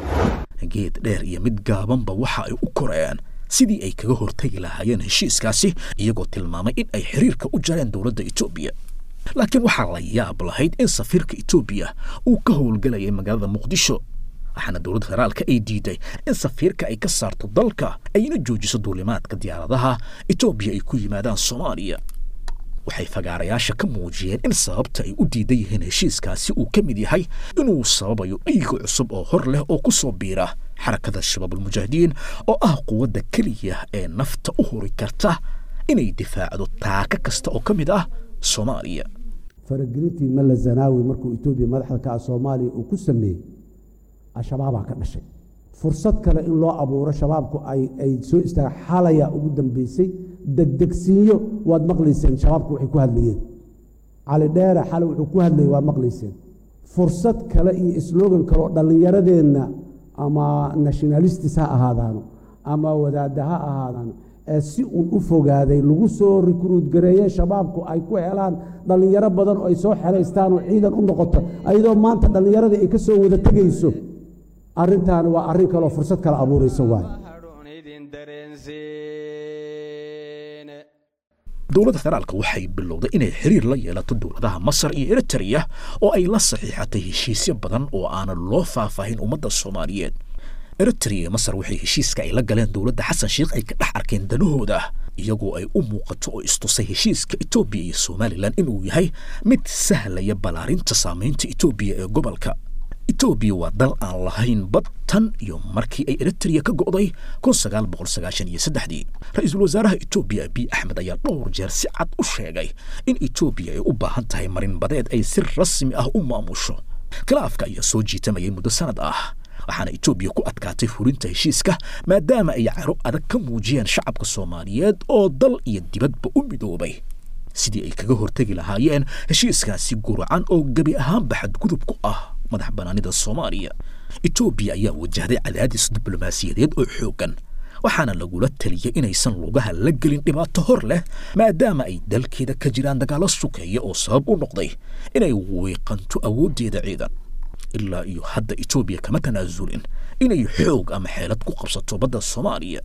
geed dheer iyo mid gaabanba waxa ay u koreen sidii ay kaga hortagi lahaayeen heshiiskaasi iyagoo tilmaamay in ay xiriirka u jareen dowladda Itoobiya laakiin waxaa la yaab lahayd in safiirka Itoobiya uu ka howlgalayay magaalada Muqdisho waxaana dowladda federaalka ay diiday in safiirka ay ka saarto dalka ayna joojiso duulimaadka diyaaradaha Itoobiya ay ku yimaadaan Soomaaliya waxay fagaarayaasha ka muujiyeen in sababta ay u diidan yihiin heshiiskaasi uu ka mid yahay inuu sababayo dhiig cusub oo hor leh oo ku soo biira xarakada shabaabul mujaahidiin oo ah quwadda kaliya ee nafta u huri karta inay difaacdo taaka kasta oo ka mid ah Soomaaliya faragelintii Malla Zanaawi markuu Itoobiya madaxda ka Soomaaliya uu ku sameeyay ashabaaba ka dhashay fursad kale in loo abuuro shabaabku ay ay soo istaaga xalaya ugu dambeysay degdegsiyo waad maqlayseen shabaabku waxay ku hadlayeen cali dheere xal wuxuu ku hadlayay waad maqlayseen fursad kale iyo slogan kale oo dhallinyaradeenna ama nationalists ha ahaadaano ama wadaadda ha ahaadaano ee si uun u fogaaday lagu soo recruit gareeyay shabaabku ay ku helaan dhallinyaro badan oo ay soo xeraystaan oo ciidan u noqoto ayadoo maanta dhallinyaradii ay ka soo wada tegayso arrintan waa arrin kale oo fursad kale abuuraysa waay dowladda federaalka waxay bilowday inay xiriir la yeelato dowladaha Masar iyo Eritrea oo ay la saxiixatay heshiisyo badan oo aan loo faahfaahin ummadda Soomaaliyeed Eritrea iyo Masar waxay heshiiska ay la galeen dowladda Xasan Sheekh ay ka dhex arkeen danahooda iyagoo ay u muuqato oo istusay heshiiska Itoobiya iyo Somaliland inuu yahay mid sahlaya balaarinta saameynta Itoobiya ee gobolka Itoobiya waa dal aan lahayn bad tan iyo markii ay Eritrea ka go'day kun sagaal boqol sagaashan iyo saddex-dii ra'iisul wasaaraha Itoobiya Abiy Ahmed ayaa dhowr jeer si cad u sheegay in Itoobiya ay u baahan tahay marin badeed ay si rasmi ah u maamusho khilaafka ayaa soo jiitamayay muddo sanad ah waxaana Itoobiya ku adkaatay fulinta heshiiska maadaama ay caro adag ka muujiyeen shacabka Soomaaliyeed oo dal iyo dibadba u midoobay sidii ay kaga hortagi lahaayeen heshiiskaasi guracan oo gabi ahaanba xadgudub ku ah madax banaanida Soomaaliya Itoobiya ayaa wajahday cadaadis diblomaasiyadeed oo xooggan waxaana lagula taliyay inaysan lugaha la gelin dhibaato hor leh maadaama ay dalkeeda ka jiraan dagaalo sukeeya oo sabab u noqday inay weeqanto awoodeeda ciidan ilaa iyo hadda Itoobiya kama tanaasulin inay xoog ama xeelad ku qabsato badda Soomaaliya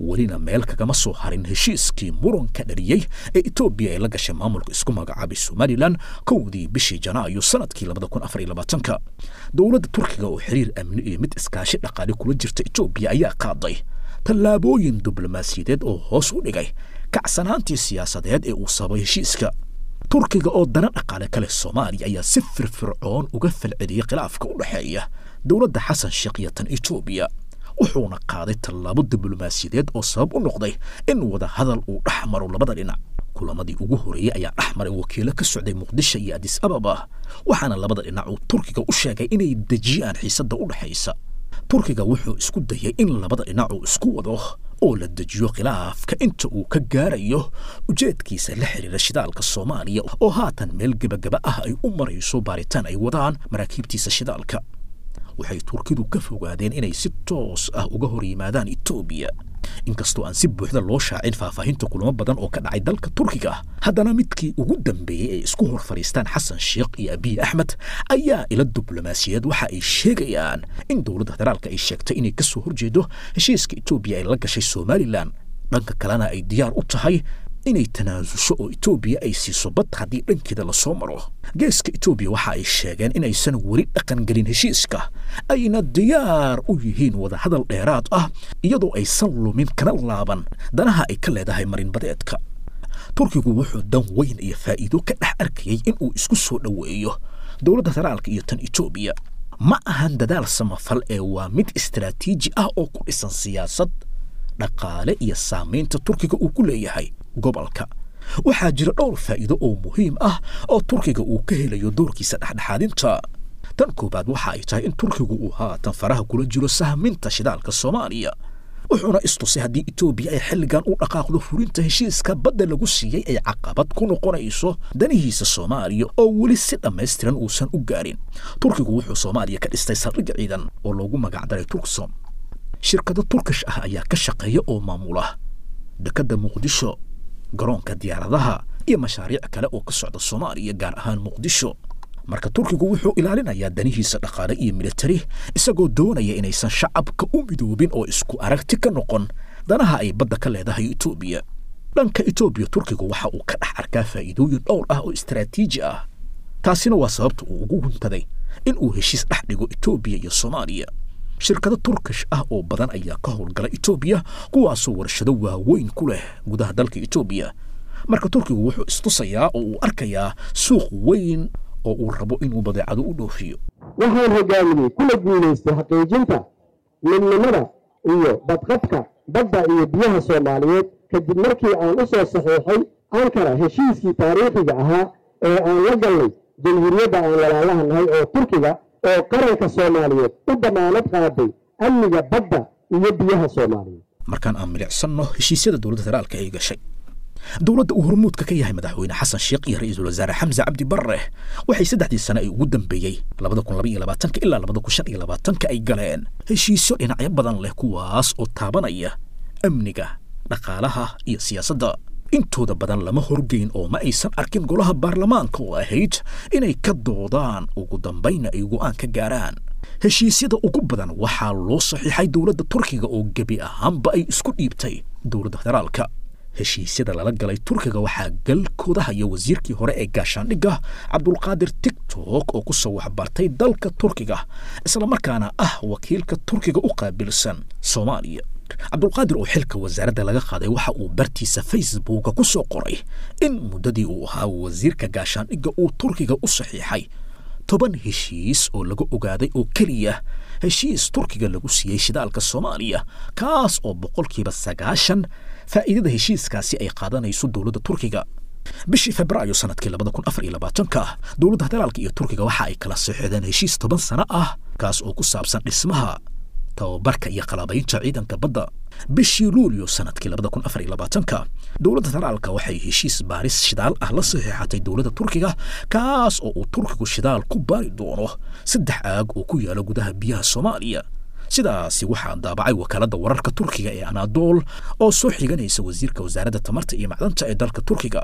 welina meel kagama soo harin heshiiskii muranka dhaliyey ee etoobiya ay la gashay maamulka isku magacaabay somalilan kowdii bishii janaayo sanadkii labada kun afar iyo labaatanka dowladda turkiga oo xiriir amni iyo mid iskaashi dhaqaale kula jirta etoobiya ayaa qaaday tallaabooyin diblomaasiyadeed oo hoos u dhigay kacsanaantii siyaasadeed ee uu sabay heshiiska turkiga oo dana dhaqaale kale soomaaliya ayaa si firfircoon uga falceliyey khilaafka u dhexeeya dowladda xasan sheekh iyo tan etoobiya wuxuuna qaaday tallaabo diblomaasiyadeed oo sabab u noqday in wada hadal uu dhex maro labada dhinac kulamadii ugu horeeyey ayaa dhex maray wakiilo ka socday muqdisho iyo adis ababa waxaana labada dhinac uu turkiga u sheegay inay dejiyaan xiisadda u dhexaysa turkiga wuxuu isku dayay in labada dhinac uu isku wado oo la dejiyo khilaafka inta uu ka gaarayo ujeedkiisa la xiriira shidaalka soomaaliya oo haatan meel gebagaba ah ay u marayso baaritaan ay wadaan maraakiibtiisa shidaalka waxay turkidu ka fogaadeen inay si toos ah uga hor yimaadaan etoobiya inkastoo aan si buuxda loo shaacin faahfaahinta kulamo badan oo ka dhacay dalka turkiga haddana midkii ugu dambeeyey ay isku hor fadhiistaan xasan sheekh iyo abiy axmed ayaa ila diblomaasiyaed waxa ay sheegayaan in dowladda federaalka ay sheegtay inay ka soo horjeedo heshiiska etoobiya ay la gashay somalilan dhanka kalena ay diyaar u tahay inay tanaasusho oo etoobiya ay siiso bad haddii dhankeeda lasoo maro geeska etoobiya waxa ay sheegeen inaysan weli dhaqan gelin heshiiska ayna diyaar u yihiin wadahadal dheeraad ah iyadoo aysan lumin kana laaban danaha ay ka leedahay marinbadeedka turkigu wuxuu dan weyn iyo faa'iido ka dhex arkayay inuu isku soo dhoweeyo dowladda federaalka iyo tan etoobiya ma ahan dadaal samafal ee waa mid istaraatiiji ah oo ku dhisan siyaasad dhaqaale iyo saamaynta turkiga uu ku leeyahay gobolka waxaa jira dhowr faa'iido oo muhiim ah oo turkiga uu ka helayo doorkiisa dhexdhexaadinta tan koobaad waxa ay tahay in turkigu uu haatan faraha kula jiro sahminta shidaalka soomaaliya wuxuuna istusay haddii etoobiya ay xilligan u dhaqaaqdo fulinta heshiiska badda lagu siiyey ay caqabad ku noqonayso danihiisa soomaaliya oo weli si dhammaystiran uusan u gaarin turkigu wuxuu soomaaliya ka dhistay saldhig ciidan oo loogu magacdaray turksom shirkado turkish ah ayaa ka shaqeeya oo maamula dekedda muqdisho garoonka diyaaradaha iyo mashaariic kale oo ka socda soomaaliya gaar ahaan muqdisho marka turkigu wuxuu ilaalinayaa danihiisa dhaqaale iyo militari isagoo doonaya inaysan shacabka u midoobin oo isku aragti ka noqon danaha ay badda ka leedahay etoobiya dhanka etoobiya turkigu waxa uu ka dhex arkaa faa'iidooyin dhowr ah oo istaraatiiji ah taasina waa sababta uu ugu huntaday in uu heshiis dhex dhigo etoobiya iyo soomaaliya shirkado turkish ah oo badan ayaa ka howlgala etoobiya kuwaasoo warshado waaweyn ku leh gudaha dalka etoobiya marka turkigu wuxuu istusayaa oo uu arkayaa suuq weyn oo uu rabo inuu badeecado u dhoofiyo waxaan hogaaminay kuna guulaystay xaqiijinta midnimada iyo badqabka badda iyo biyaha soomaaliyeed kadib markii aan u soo saxiixay ankara heshiiskii taariikhiga ahaa ee aan la galnay jamhuuriyadda aan walaalaha nahay oo turkiga oo qaranka soomaaliyeed u damaanad qaaday amniga badda iyo biyaha soomaaliyeed markaan aan milicsanno heshiisyada dowladda federaalka ay gashay dowladda uu hormuudka ka yahay madaxweyne xasan sheekh iyo ra-iisul wasaare xamse cabdi barre waxay saddexdii sane ay ugu dambeeyey labada kun laba iyo labaatanka ilaa labada kun shan iyo labaatanka ay galeen heshiisyo dhinacyo badan leh kuwaas oo taabanaya amniga dhaqaalaha iyo siyaasadda intooda badan lama horgeyn oo ma aysan arkin golaha baarlamaanka oo ahayd inay ka doodaan ugu dambayna ay go'aan ka gaaraan heshiisyada ugu badan waxaa loo saxiixay dowladda turkiga oo gebi ahaanba ay isku dhiibtay dowladda federaalka heshiisyada lala galay turkiga waxaa galkooda haya wasiirkii hore ee gaashaandhigga cabdulqaadir tiktok oo ku soo waxbartay dalka turkiga islamarkaana ah wakiilka turkiga u qaabilsan soomaaliya cabdulqaadir oo xilka wasaaradda laga qaaday waxa uu bartiisa facebooka ku soo qoray in muddadii uu ahaa wasiirka gaashaandhigga uu turkiga u saxiixay toban heshiis oo laga ogaaday oo keliya heshiis turkiga lagu siiyey shidaalka soomaaliya kaas oo boqolkiiba sagaashan faa'iidada heshiiskaasi ay qaadanayso dowladda turkiga bishii febraayo sanadkii labada kun afar iyo labaatanka dowladda federaalka iyo turkiga waxa ay kala saxiixdeen heshiis toban sano ah kaas oo ku saabsan dhismaha tababarka iyo qalabaynta ciidanka badda bishii luulyo sanadkii labada kun afar iyo labaatanka dowladda federaalka waxay heshiis baaris shidaal ah la saxiixatay dowladda turkiga kaas oo uu turkigu shidaal ku baari doono saddex aag oo ku yaala gudaha biyaha soomaaliya sidaasi waxaa daabacay wakaaladda wararka turkiga ee anadol oo soo xiganaysa wasiirka wasaaradda tamarta iyo macdanta ee dalka turkiga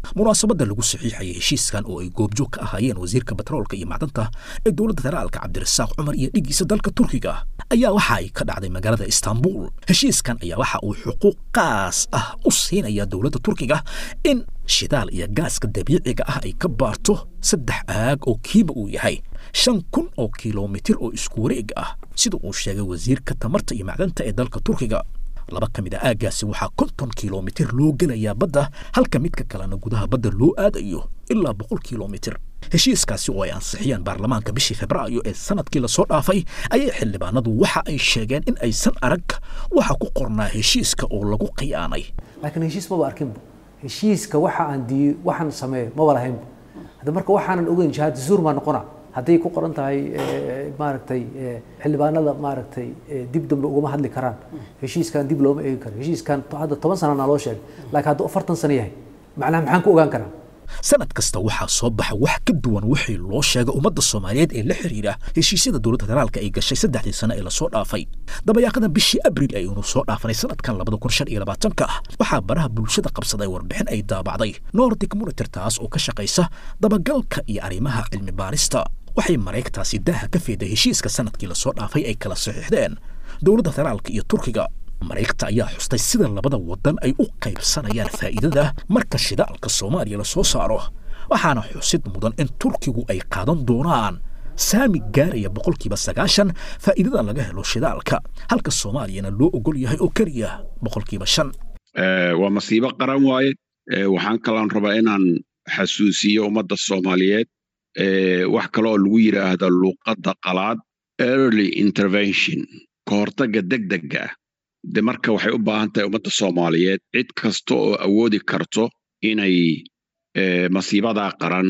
munaasabadda lagu saxiixayay heshiiskan oo ay goobjoog ka ahaayeen wasiirka batroolka iyo macdanta ee dowladda federaalka cabdirasaaq cumar iyo dhigiisa dalka turkiga ayaa waxa ay ka dhacday magaalada istaanbul heshiiskan ayaa waxa uu xuquuq qaas ah u siinaya dowladda turkiga in shidaal iyo gaaska dabiiciga ah ay ka baarto saddex aag oo kiiba uu yahay shan kun oo kilomitir oo isku wareeg ah sida uu sheegay wasiirka tamarta iyo macdanta ee dalka turkiga laba ka mid a aaggaasi waxaa konton kilomitir loo gelayaa badda halka midka kalena gudaha badda loo aadayo ilaa boqol kilomitir heshiiskaasi oo ay ansixiyeen baarlamaanka bishii febraayo ee sanadkii lasoo dhaafay ayay xildhibaanadu waxa ay sheegeen in aysan arag waxa ku qornaa heshiiska oo lagu khiyaanay laakiin heshiis maba arkinba heshiiska waxa aan diiyo waxaan sameeyo maba lahaynba hadda marka waxaanan ogeyn shahaada zuur maa noqona hadday ku qoran tahay maaragtay xildhibaanada maaragtay dib dambe ugama hadli karaan heshiiskan dib looma eegi karo heshiiskan hadda toban sana naloo sheegay laakiin hadduu afartan sano yahay macnaha maxaan ku ogaan karaa sanad kasta waxaa soo baxa wax ka duwan wixii loo sheegay ummadda soomaaliyeed ee la xiriira heshiisyada dowladda federaalka ay gashay saddexdii sano ee lasoo dhaafay dabayaaqada bishii abriil ayuunu soo dhaafanay sanadkan labada kun shan iyo labaatanka ah waxaa baraha bulshada qabsaday warbixin ay daabacday nordic monitor taas oo ka shaqaysa dabagalka iyo arrimaha cilmi baarista waxay mareegtaasi daaha ka feeday heshiiska sanadkii lasoo dhaafay ay kala saxiixdeen dowladda federaalka iyo turkiga mareegta ayaa xustay sida labada wadan ay u qaybsanayaan faa'iidada marka shidaalka soomaaliya la soo saaro waxaana xusid mudan in turkigu ay qaadan doonaan saami gaaraya boqolkiiba sagaashan faa'iidada laga helo shidaalka halka soomaaliyana loo ogol yahay oo keliya boqolkiiba shan waa masiibo qaran waaye waxaan kalaan rabaa inaan xasuusiyo ummadda soomaaliyeed wax kale oo lagu yidhaahdo luuqadda qalaad early intervention ka hortagga degdega ah de marka waxay u baahan tahay ummadda soomaaliyeed cid kasta oo awoodi karto inay masiibadaa qaran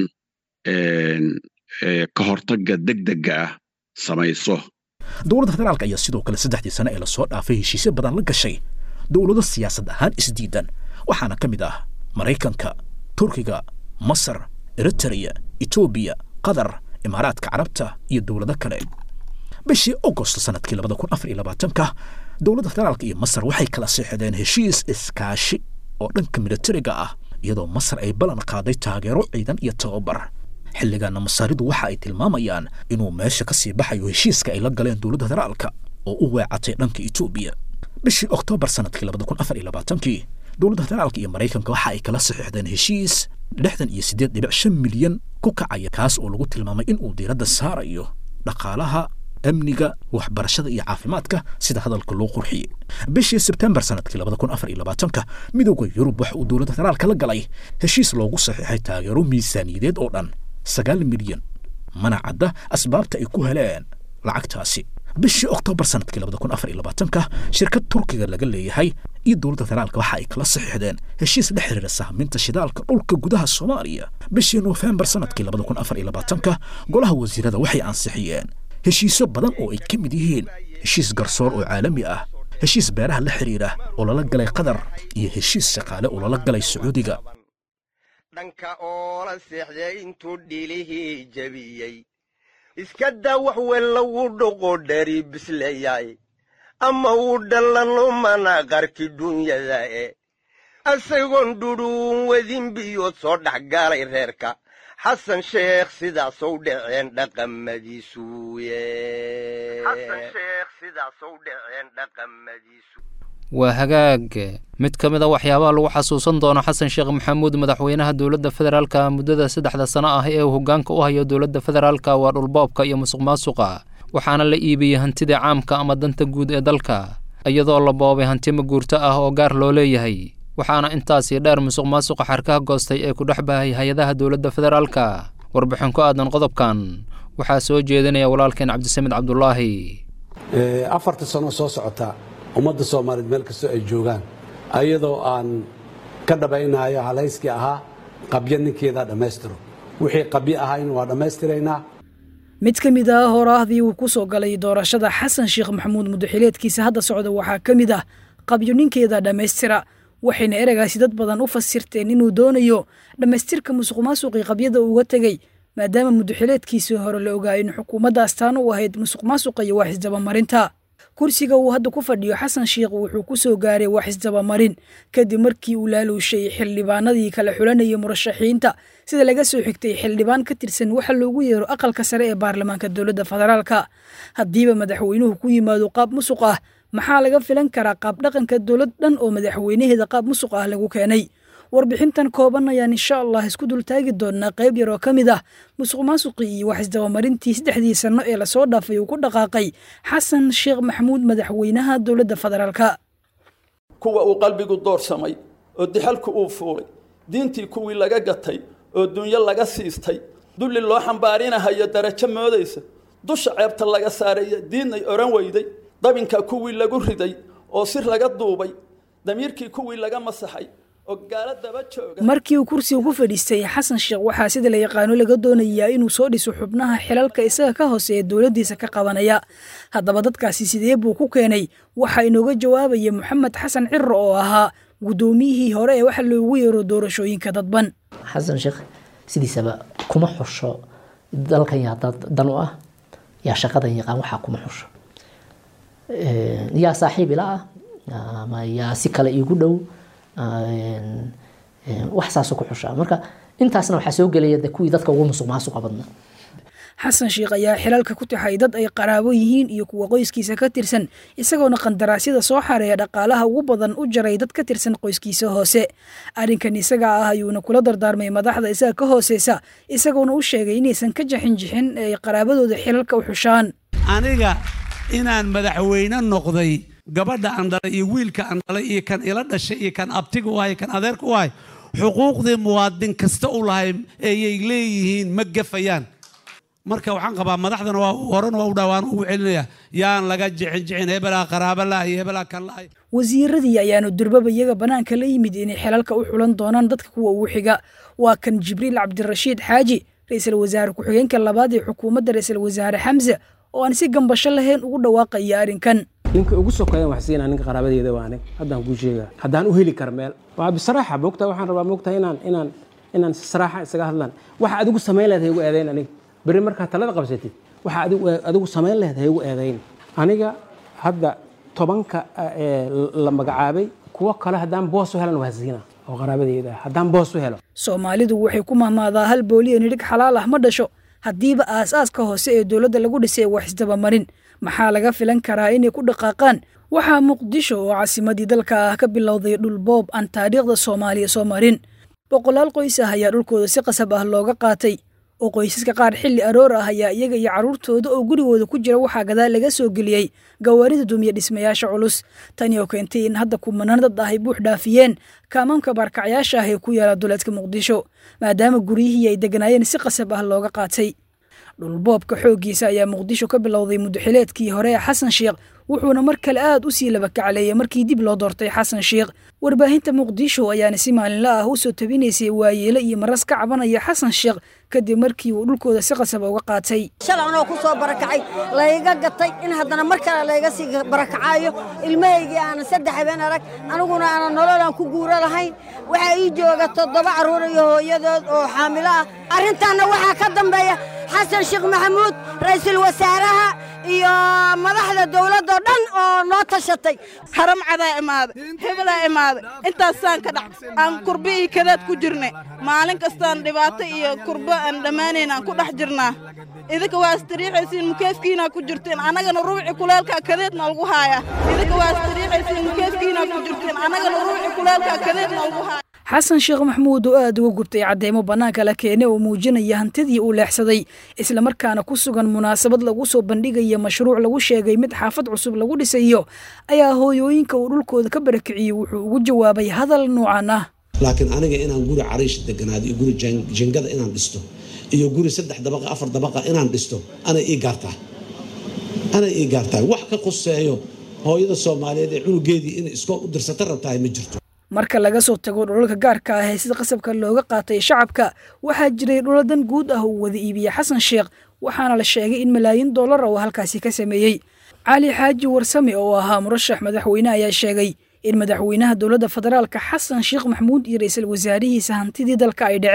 ka hortagga degdega ah samayso dowladda federaalka ayaa sidoo kale saddexdii sano ee lasoo dhaafay heshiisyo badan la gashay dowlado siyaasad ahaan isdiidan waxaana ka mid ah maraykanka turkiga masar eritrea etoobiya qatar imaaraadka carabta iyo dowlado kale bishii agosto sanadkii labada kun afar iyo labaatanka dowladda federaalka iyo masar waxay kala seexdeen heshiis iskaashi oo dhanka militariga ah iyadoo masar ay ballan qaaday taageero ciidan iyo tababar xilligaana masaaridu waxa ay tilmaamayaan inuu meesha ka sii baxayo heshiiska ay la galeen dowladda federaalka oo u weecatay dhanka etoobiya bishii oktoobar sanadkii labada kun afar iyo labaatankii dowladda federaalka iyo maraykanka waxa ay kala saxiixdeen heshiis lixdan iyo siddeed dhibic shan milyan ku kacaya kaas oo lagu tilmaamay inuu diiradda saarayo dhaqaalaha amniga waxbarashada iyo caafimaadka sida hadalka loo qurxiyey bishii sebtembar sanadkii labada kun afar iyo labaatanka midowda yurub waxa uu dowladda federaalka la galay heshiis loogu saxiixay taageero miisaaniyadeed oo dhan sagaal milyan mana cadda asbaabta ay ku heleen lacagtaasi bishii oktoobar sanadkii labada kun afar iyo labaatanka shirkad turkiga laga leeyahay iyo dowladda federaalka waxa ay kala saxiixdeen heshiis la xiriira sahminta shidaalka dhulka gudaha soomaaliya bishii noofembar sanadkii labada kun afar iyo labaatanka golaha wasiirada waxay ansixiyeen heshiisyo badan oo ay ka mid yihiin heshiis garsoor oo caalami ah heshiis beeraha la xiriira oo lala galay qatar iyo heshiis shaqaale oo lala galay sacuudiga dhanka oo la seexday intuu dhilihii jabiyey iska daa wax weyn lagu dhoqo dhari bisleeyay ama uu dhallano mana qarki dunyada e asagoon dhudhuun wadin biyood soo dhex galay reerka xasan sheekh sidaasou dhaceen dhaqamadiisu waa hagaag mid ka mid a waxyaabaha lagu xasuusan doono xasan sheekh maxamuud madaxweynaha dowladda federaalka muddada saddexda sano ah ee uu hoggaanka u hayo dowladda federaalka waa dhulboobka iyo musuq maasuqa waxaana la iibiyey hantida caamka ama danta guud ee dalka iyadoo la boobay hanti maguurto ah oo gaar loo leeyahay waxaana intaasii dheer musuq maasuqa xarkaha goostay ee ku dhex bahay hay-adaha dowladda federaalka warbixin ku aadan qodobkan waxaa soo jeedinaya walaalkeen cabdisamed cabdulaahi afarta sano soo socota ummadda soomaaliyeed meel kastoo ay joogaan ayadoo aan ka dhabaynayo halayskii ahaa qabyo ninkeedaa dhammaystiro wixii qabyo ahayna waa dhammaystiraynaa mid ka mid ah horaahdii uu ku soo galay doorashada xasan sheekh maxamuud muddaxileedkiisa hadda socda waxaa ka mid ah qabyo ninkeeda dhammaystira waxayna ereygaasi dad badan u fasirteen inuu doonayo dhammaystirka musuq maasuqii qabyada uga tegey maadaama muddaxileedkiisii hore la ogaa in xukuumadda astaan u ahayd musuq maasuqa iyo waaxisdabamarinta kursiga uu hadda ku fadhiyo xasan sheekh wuxuu ku soo gaaray wax isdabamarin kadib markii uu laaluushay xildhibaanadii kala xulanayay murashaxiinta sida laga soo xigtay xildhibaan ka tirsan waxa loogu yeero aqalka sare ee baarlamaanka dowladda federaalka haddiiba madaxweynuhu ku yimaado qaab musuq ah maxaa laga filan karaa qaab dhaqanka dowlad dhan oo madaxweynaheeda qaab musuq ah lagu keenay warbixintan kooban ayaan insha allah isku dul taagi doonaa qayb yar oo ka mid ah musuq maasuqii iyo wax isdabamarintii saddexdii sano ee lasoo dhaafay uu ku dhaqaaqay xasan sheekh maxamuud madaxweynaha dowladda federaalka kuwa uu qalbigu doorsamay oo dixalku uu fuulay diintii kuwii laga gatay oo dunyo laga siistay dulli loo xambaarinahayo darajo moodaysa dusha ceebta laga saaraya diinay oran weyday dabinka kuwii lagu riday oo sir laga duubay damiirkii kuwii laga masaxay markii uu kursiga ku fadhiistay xasan sheekh waxaa sida la yaqaano laga doonayaa inuu soo dhiso xubnaha xilalka isaga ka hooseeya dowladdiisa ka qabanaya haddaba dadkaasi sidee buu ku keenay waxaa inooga jawaabaya moxamed xasan ciro oo ahaa guddoomiyihii hore ee waxa loogu yeero doorashooyinka dadban xasan sheekh sidiisaba kuma xusho dalkan yaa dad dan u ah yaa shaqadan yaqaan waxaa kuma xusho yaa saaxiib ila ah ama yaa si kale iigu dhow wax saasoo ku xushaa marka intaasna waxaa soo gelaya de kuwii dadka ugu musuq maasuqa badnaa xasan sheekh ayaa xilalka ku taxay dad ay qaraabo yihiin iyo kuwa qoyskiisa ka tirsan isagoona qandaraasyada soo xareeya dhaqaalaha ugu badan u jaray dad ka tirsan qoyskiisa hoose arrinkan isaga ah ayuuna kula dardaarmay madaxda isaga ka hooseysa isagoona u sheegay inaysan ka jaxin jixin ay qaraabadooda xilalka u xushaan aniga inaan madaxweyne noqday gabadha aan dhalay iyo wiilka aan dhalay iyo kan ila dhashay iyo kan abtiga u ahay kan adeerka u ahay xuquuqdii muwaadin kasta u lahay ayay leeyihiin ma gafayaan marka waxaan qabaa madaxdana waa horan waa u dhawaan ugu celinaya yaan laga jixin jixin hebelaa qaraabo la iyo hebelaa kan la wasiiradii ayaanu durbaba iyaga banaanka la yimid inay xilalka u xulan doonaan dadka kuwa ugu xiga waa kan jibriil cabdirashiid xaaji ra-iisul wasaare ku-xigeenka labaad ee xukuumadda ra-iisul wasaare xamse oo aan si gambasho lahayn ugu dhawaaqaya arrinkan ninka ugu sokeeyan wax siinaa ninka qaraabadeeda waa anig haddaan kuu sheegaa haddaan u heli kar meel waa bisaraaxa moogtaa waxaan rabaa moogtaa inaan inaan inaan si saraaxa isaga hadlaan waxa adigu samayn lahayd haygu eedayn aniga berri markaa talada qabsatid waxa adigu adigu samayn lahayd haygu eedayn aniga hadda tobanka la magacaabay kuwo kale haddaan boos u helan waa siinaa oo qaraabadeeda haddaan boos u helo soomaalidu waxay ku mahmaadaa hal booliyo nidhig xalaal ah ma dhasho haddiiba aas-aaska hoose ee dowladda lagu dhisay wax isdabamarin maxaa laga filan karaa inay ku dhaqaaqaan waxaa muqdisho oo caasimadii dalka ah ka bilowday dhul boob aan taariikhda soomaaliya soo marin boqolaal qoys ah ayaa dhulkooda si qasab ah looga qaatay oo qoysaska qaar xilli aroor ah ayaa iyaga iyo carruurtooda oo gurigooda ku jira waxaa gadaal laga soo geliyey gawaarida dumiya dhismayaasha culus tani oo keentay in hadda kumanaan dad ah ay buux dhaafiyeen kaamaamka baarkacyaasha ah ee ku yaala duleedka muqdisho maadaama guryihii ay deganaayeen si qasab ah looga qaatay dhulboobka xooggiisa ayaa muqdisho ka bilowday muddaxileedkii hore ee xasan sheekh wuxuuna mar kale aad u sii labakacleeyay markii dib loo doortay xasan sheekh warbaahinta muqdisho ayaana si maalinla ah u soo tabinaysay waayeelo iyo maras ka cabanaya xasan sheekh kadib markii uu dhulkooda si qasaba uga qaatay shalay anoo ku soo barakacay layga gatay in haddana mar kale layga sii barakacayo ilmahaygii aanan saddex habeen arag aniguna aanan nolol aan ku guuro lahayn waxaa ii jooga toddoba carruur iyo hooyadood oo xaamilo ah arrintaanna waxaa ka dambeeya xasan sheekh maxamuud ra'iisul wasaaraha iyo madaxda dowladda dhan oo noo tashatay haram cadaa imaaday hebelaa imaaday intaasaan ka dhac aan kurba iyo kadaad ku jirnay maalin kastaan dhibaato iyo kurba aan dhammaanayn aan ku dhex jirnaa idinka waa istariixaysiin mukeefkiinaa ku jirteen annagana ruuci kuleelkaa kadeedna lagu haaya idinka waa istariixaysiin mukeefkiinaa ku jirteen annagana ruuci kuleelkaa kadeedna lagu haaya xasan sheekh maxamuud oo aad uga gubtay cadeymo bannaanka la keenay oo muujinaya hantidii uu leexsaday islamarkaana ku sugan munaasabad lagu soo bandhigaya mashruuc lagu sheegay mid xaafad cusub lagu dhisayo ayaa hooyooyinka uu dhulkooda ka barakiciyey wuxuu ugu jawaabay hadal noocan ah laakiin aniga inaan guri cariish deganaado iyo guri jingada inaan dhisto iyo guri saddex dabaqa afar dabaqa inaan dhisto anay ii gaartaa anay ii gaartaa wax ka quseeyo hooyada Soomaaliyeed ee cunugeedii in iskool u dirsata rabtaa ma jirto marka laga soo tago dhulalka gaarka ah ee sida qasabka looga qaatay shacabka waxaa jiray dhuladan guud ah oo wada iibiya xasan sheekh waxaana la sheegay in malaayiin dollar oo halkaasi ka sameeyey cali xaaji warsame oo ahaa murashax madaxweyne ayaa sheegay in madaxweynaha dowladda federaalka xasan sheekh maxamuud iyo ra'iisul wasaarihiisa hantidii dalka ay dhaceen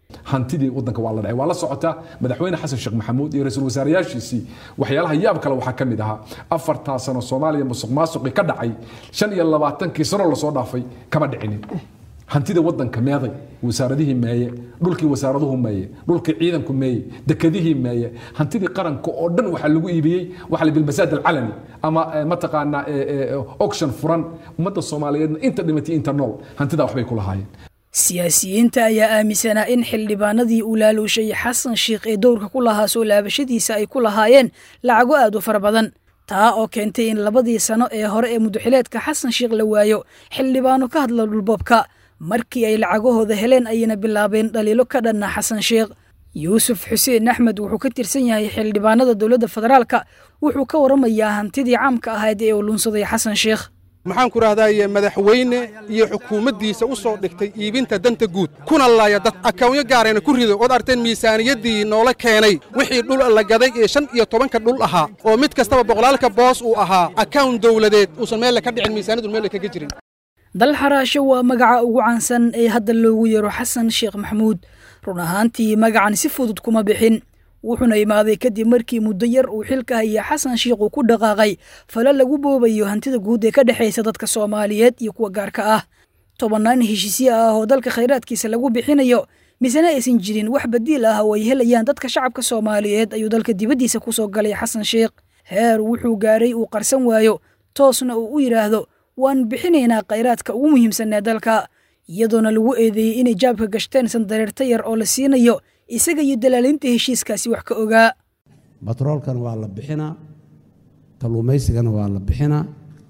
hantidii waddanka waa la dhacay waa la socotaa madaxweyne xasan sheekh maxamuud iyo ra-iisul wasaarayaashiisii waxyaalaha yaab kale waxaa ka mid ahaa afartaa sano soomaaliya musuq maasuqii ka dhacay shan iyo labaatankii sano lasoo dhaafay kama dhicinin hantida waddanka meeday wasaaradihii meeye dhulkii wasaaraduhu meeye dhulkii ciidanku meeye dekadihii meeye hantidii qaranka oo dhan waxaa lagu iibiyey waxa la bilmasaad alcalani ama mataqaanaa auction furan ummadda soomaaliyeedna inta dhimatay inta nool hantidaa waxbay ku lahaayeen siyaasiyiinta ayaa aaminsanaa in xildhibaanadii uu laaluushay xasan sheekh ee dowrka ku lahaa soo laabashadiisa ay ku lahaayeen lacago aad u fara badan taa oo keentay in labadii sano ee hore ee mudaxileedka xasan sheekh la waayo xildhibaano ka hadla dhulboobka markii ay lacagahooda heleen ayayna bilaabeen dhaliilo ka dhanna xasan sheekh yuusuf xuseen axmed wuxuu ka tirsan yahay xildhibaanada dowladda federaalka wuxuu ka waramayaa hantidii caamka ahayd ee uu lunsaday xasan sheekh maxaan ku rahdaye madaxweyne iyo xukuumaddiisa u soo dhigtay iibinta danta guud kuna laaya dad akawnyo gaarayna ku rido ood arteen miisaaniyaddii noola keenay wixii dhul la gaday ee shan iyo tobanka dhul ahaa oo mid kastaba boqolaalka boos uu ahaa akawn dowladeed uusan meel ka dhicin miisaaniyadu meel kaga jirin dal xaraasho waa magaca ugu caansan ee hadda loogu yeero xasan sheekh maxamuud run ahaantii magacan si fudud kuma bixin wuxuuna imaaday kadib markii muddo yar uu xilka haya xasan sheekh uu ku dhaqaaqay fala lagu boobayo hantida guud ee ka dhexaysa dadka Soomaaliyeed iyo kuwa gaarka ah tobanaan heshiisyo ah oo dalka khayraadkiisa lagu bixinayo misana aysan jirin wax badiil ah oo ay helayaan dadka shacabka Soomaaliyeed ayuu dalka dibadiisa ku soo galay xasan sheekh heer wuxuu gaaray uu qarsan waayo toosna uu u yiraahdo waan bixinaynaa khayraadka ugu muhiimsan ee dalka iyadoona lagu eedeeyay inay jaabka gashteen sandareerta yar oo la siinayo isaga iyo dalaalinta heshiiskaasi wax ka ogaa batroolkan waa la bixinaa kalluumaysigana waa la bixinaa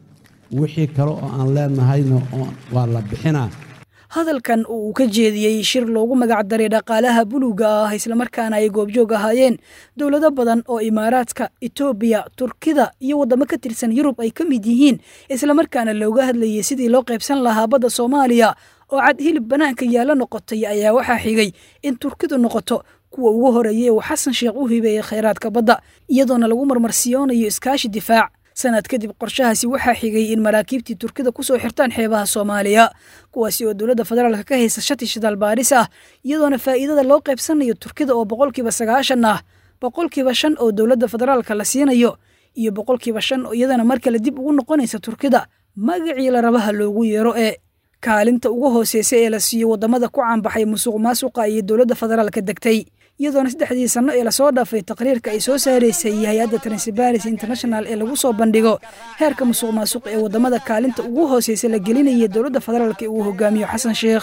wixii kale oo aan leenahayna waa la bixinaa hadalkan uu ka jeediyey shir loogu magac daray dhaqaalaha buluuga ah isla markaana ay goobjoog ahaayeen dowlado badan oo Imaaraadka, Itoobiya, Turkida iyo wadamo ka tirsan Yurub ay ka mid yihiin isla markaana looga hadlayay sidii loo qaybsan lahaa badda Soomaaliya oo cad hilib banaanka yaala noqotay ayaa waxaa xigay in Turkidu noqoto kuwa ugu horeeyay oo xasan sheekh u hibeeyay khayraadka badda iyadoona lagu marmarsiyoonayo iskaashi difaac sanad kadib qorshahaasi waxaa xigay in maraakiibtii Turkida ku soo xirtaan xeebaha Soomaaliya kuwaasi oo dowladda federaalka ka haysa shati shidaal baaris ah iyadoona faa'iidada loo qaybsanayo Turkida oo boqolkiiba sagaashan ah boqolkiiba shan oo dowladda federaalka la siinayo iyo boqolkiiba shan oo iyadana marka la dib ugu noqonaysa Turkida magacii la rabaha loogu yeero ee kaalinta ugu hooseysa ee la siiyo wadamada ku caanbaxay musuqmaasuqa iyo dowladda federaalka degtay iyadoona saddexdii sano ee lasoo dhaafay taqriirka ay soo saareysay hay'adda Transparency International ee lagu soo bandhigo heerka musuqmaasuqa ee wadamada kaalinta ugu hooseysa la gelinaya dowladda federaalka ee uu hogaamiyo xasan sheekh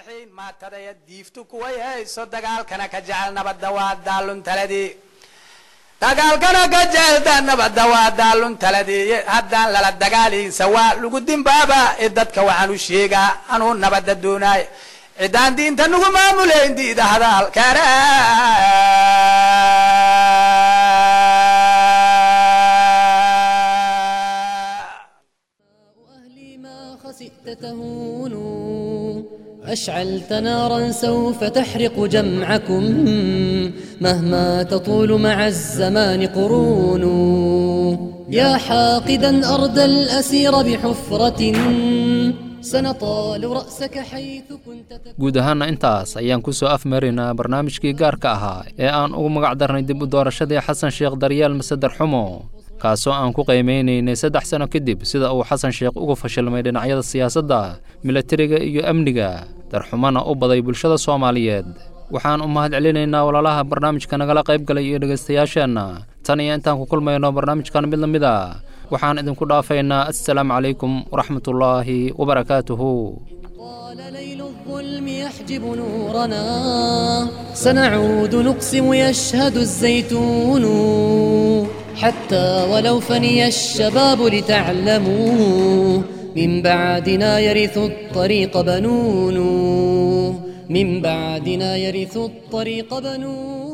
dagaalkana ka jeelda nabadda waa daalun taladii haddaan lala dagaalaysa waa lagu dimbaaba ee dadka waxaan u sheegaa anuu nabadda doonaay cidaan diinta nagu maamuleyn diida hadaalkana أشعلت نارا سوف تحرق جمعكم مهما تطول مع الزمان قرون يا حاقدا أرض الأسير بحفرة سنطال رأسك حيث كنت guud ahaana intaas ayaan ku soo afmarinaa barnaamijkii gaarka ahaa ee aan ugu magac darnay dib u doorashadii xasan sheekh daryaal masadar xumo kaasoo aan ku qiimeynaynay saddex sano kadib sida uu xasan sheekh ugu fashilmay dhinacyada siyaasadda milatariga iyo amniga darxumana u baday bulshada Soomaaliyeed waxaan u mahad celinaynaa walaalaha barnaamijka nagala qayb galay iyo dhageystayaasheenna tan iyo intaan ku kulmayno barnaamijkan mid lamid ah waxaan idinku dhaafaynaa assalaamu calaykum waraxmatullaahi wabarakaatuhu ليل الظلم يحجب نورنا سنعود نقسم يشهد الزيتون حتى ولو فني الشباب لتعلموا من بعدنا يرث الطريق بنون من بعدنا يرث الطريق بنون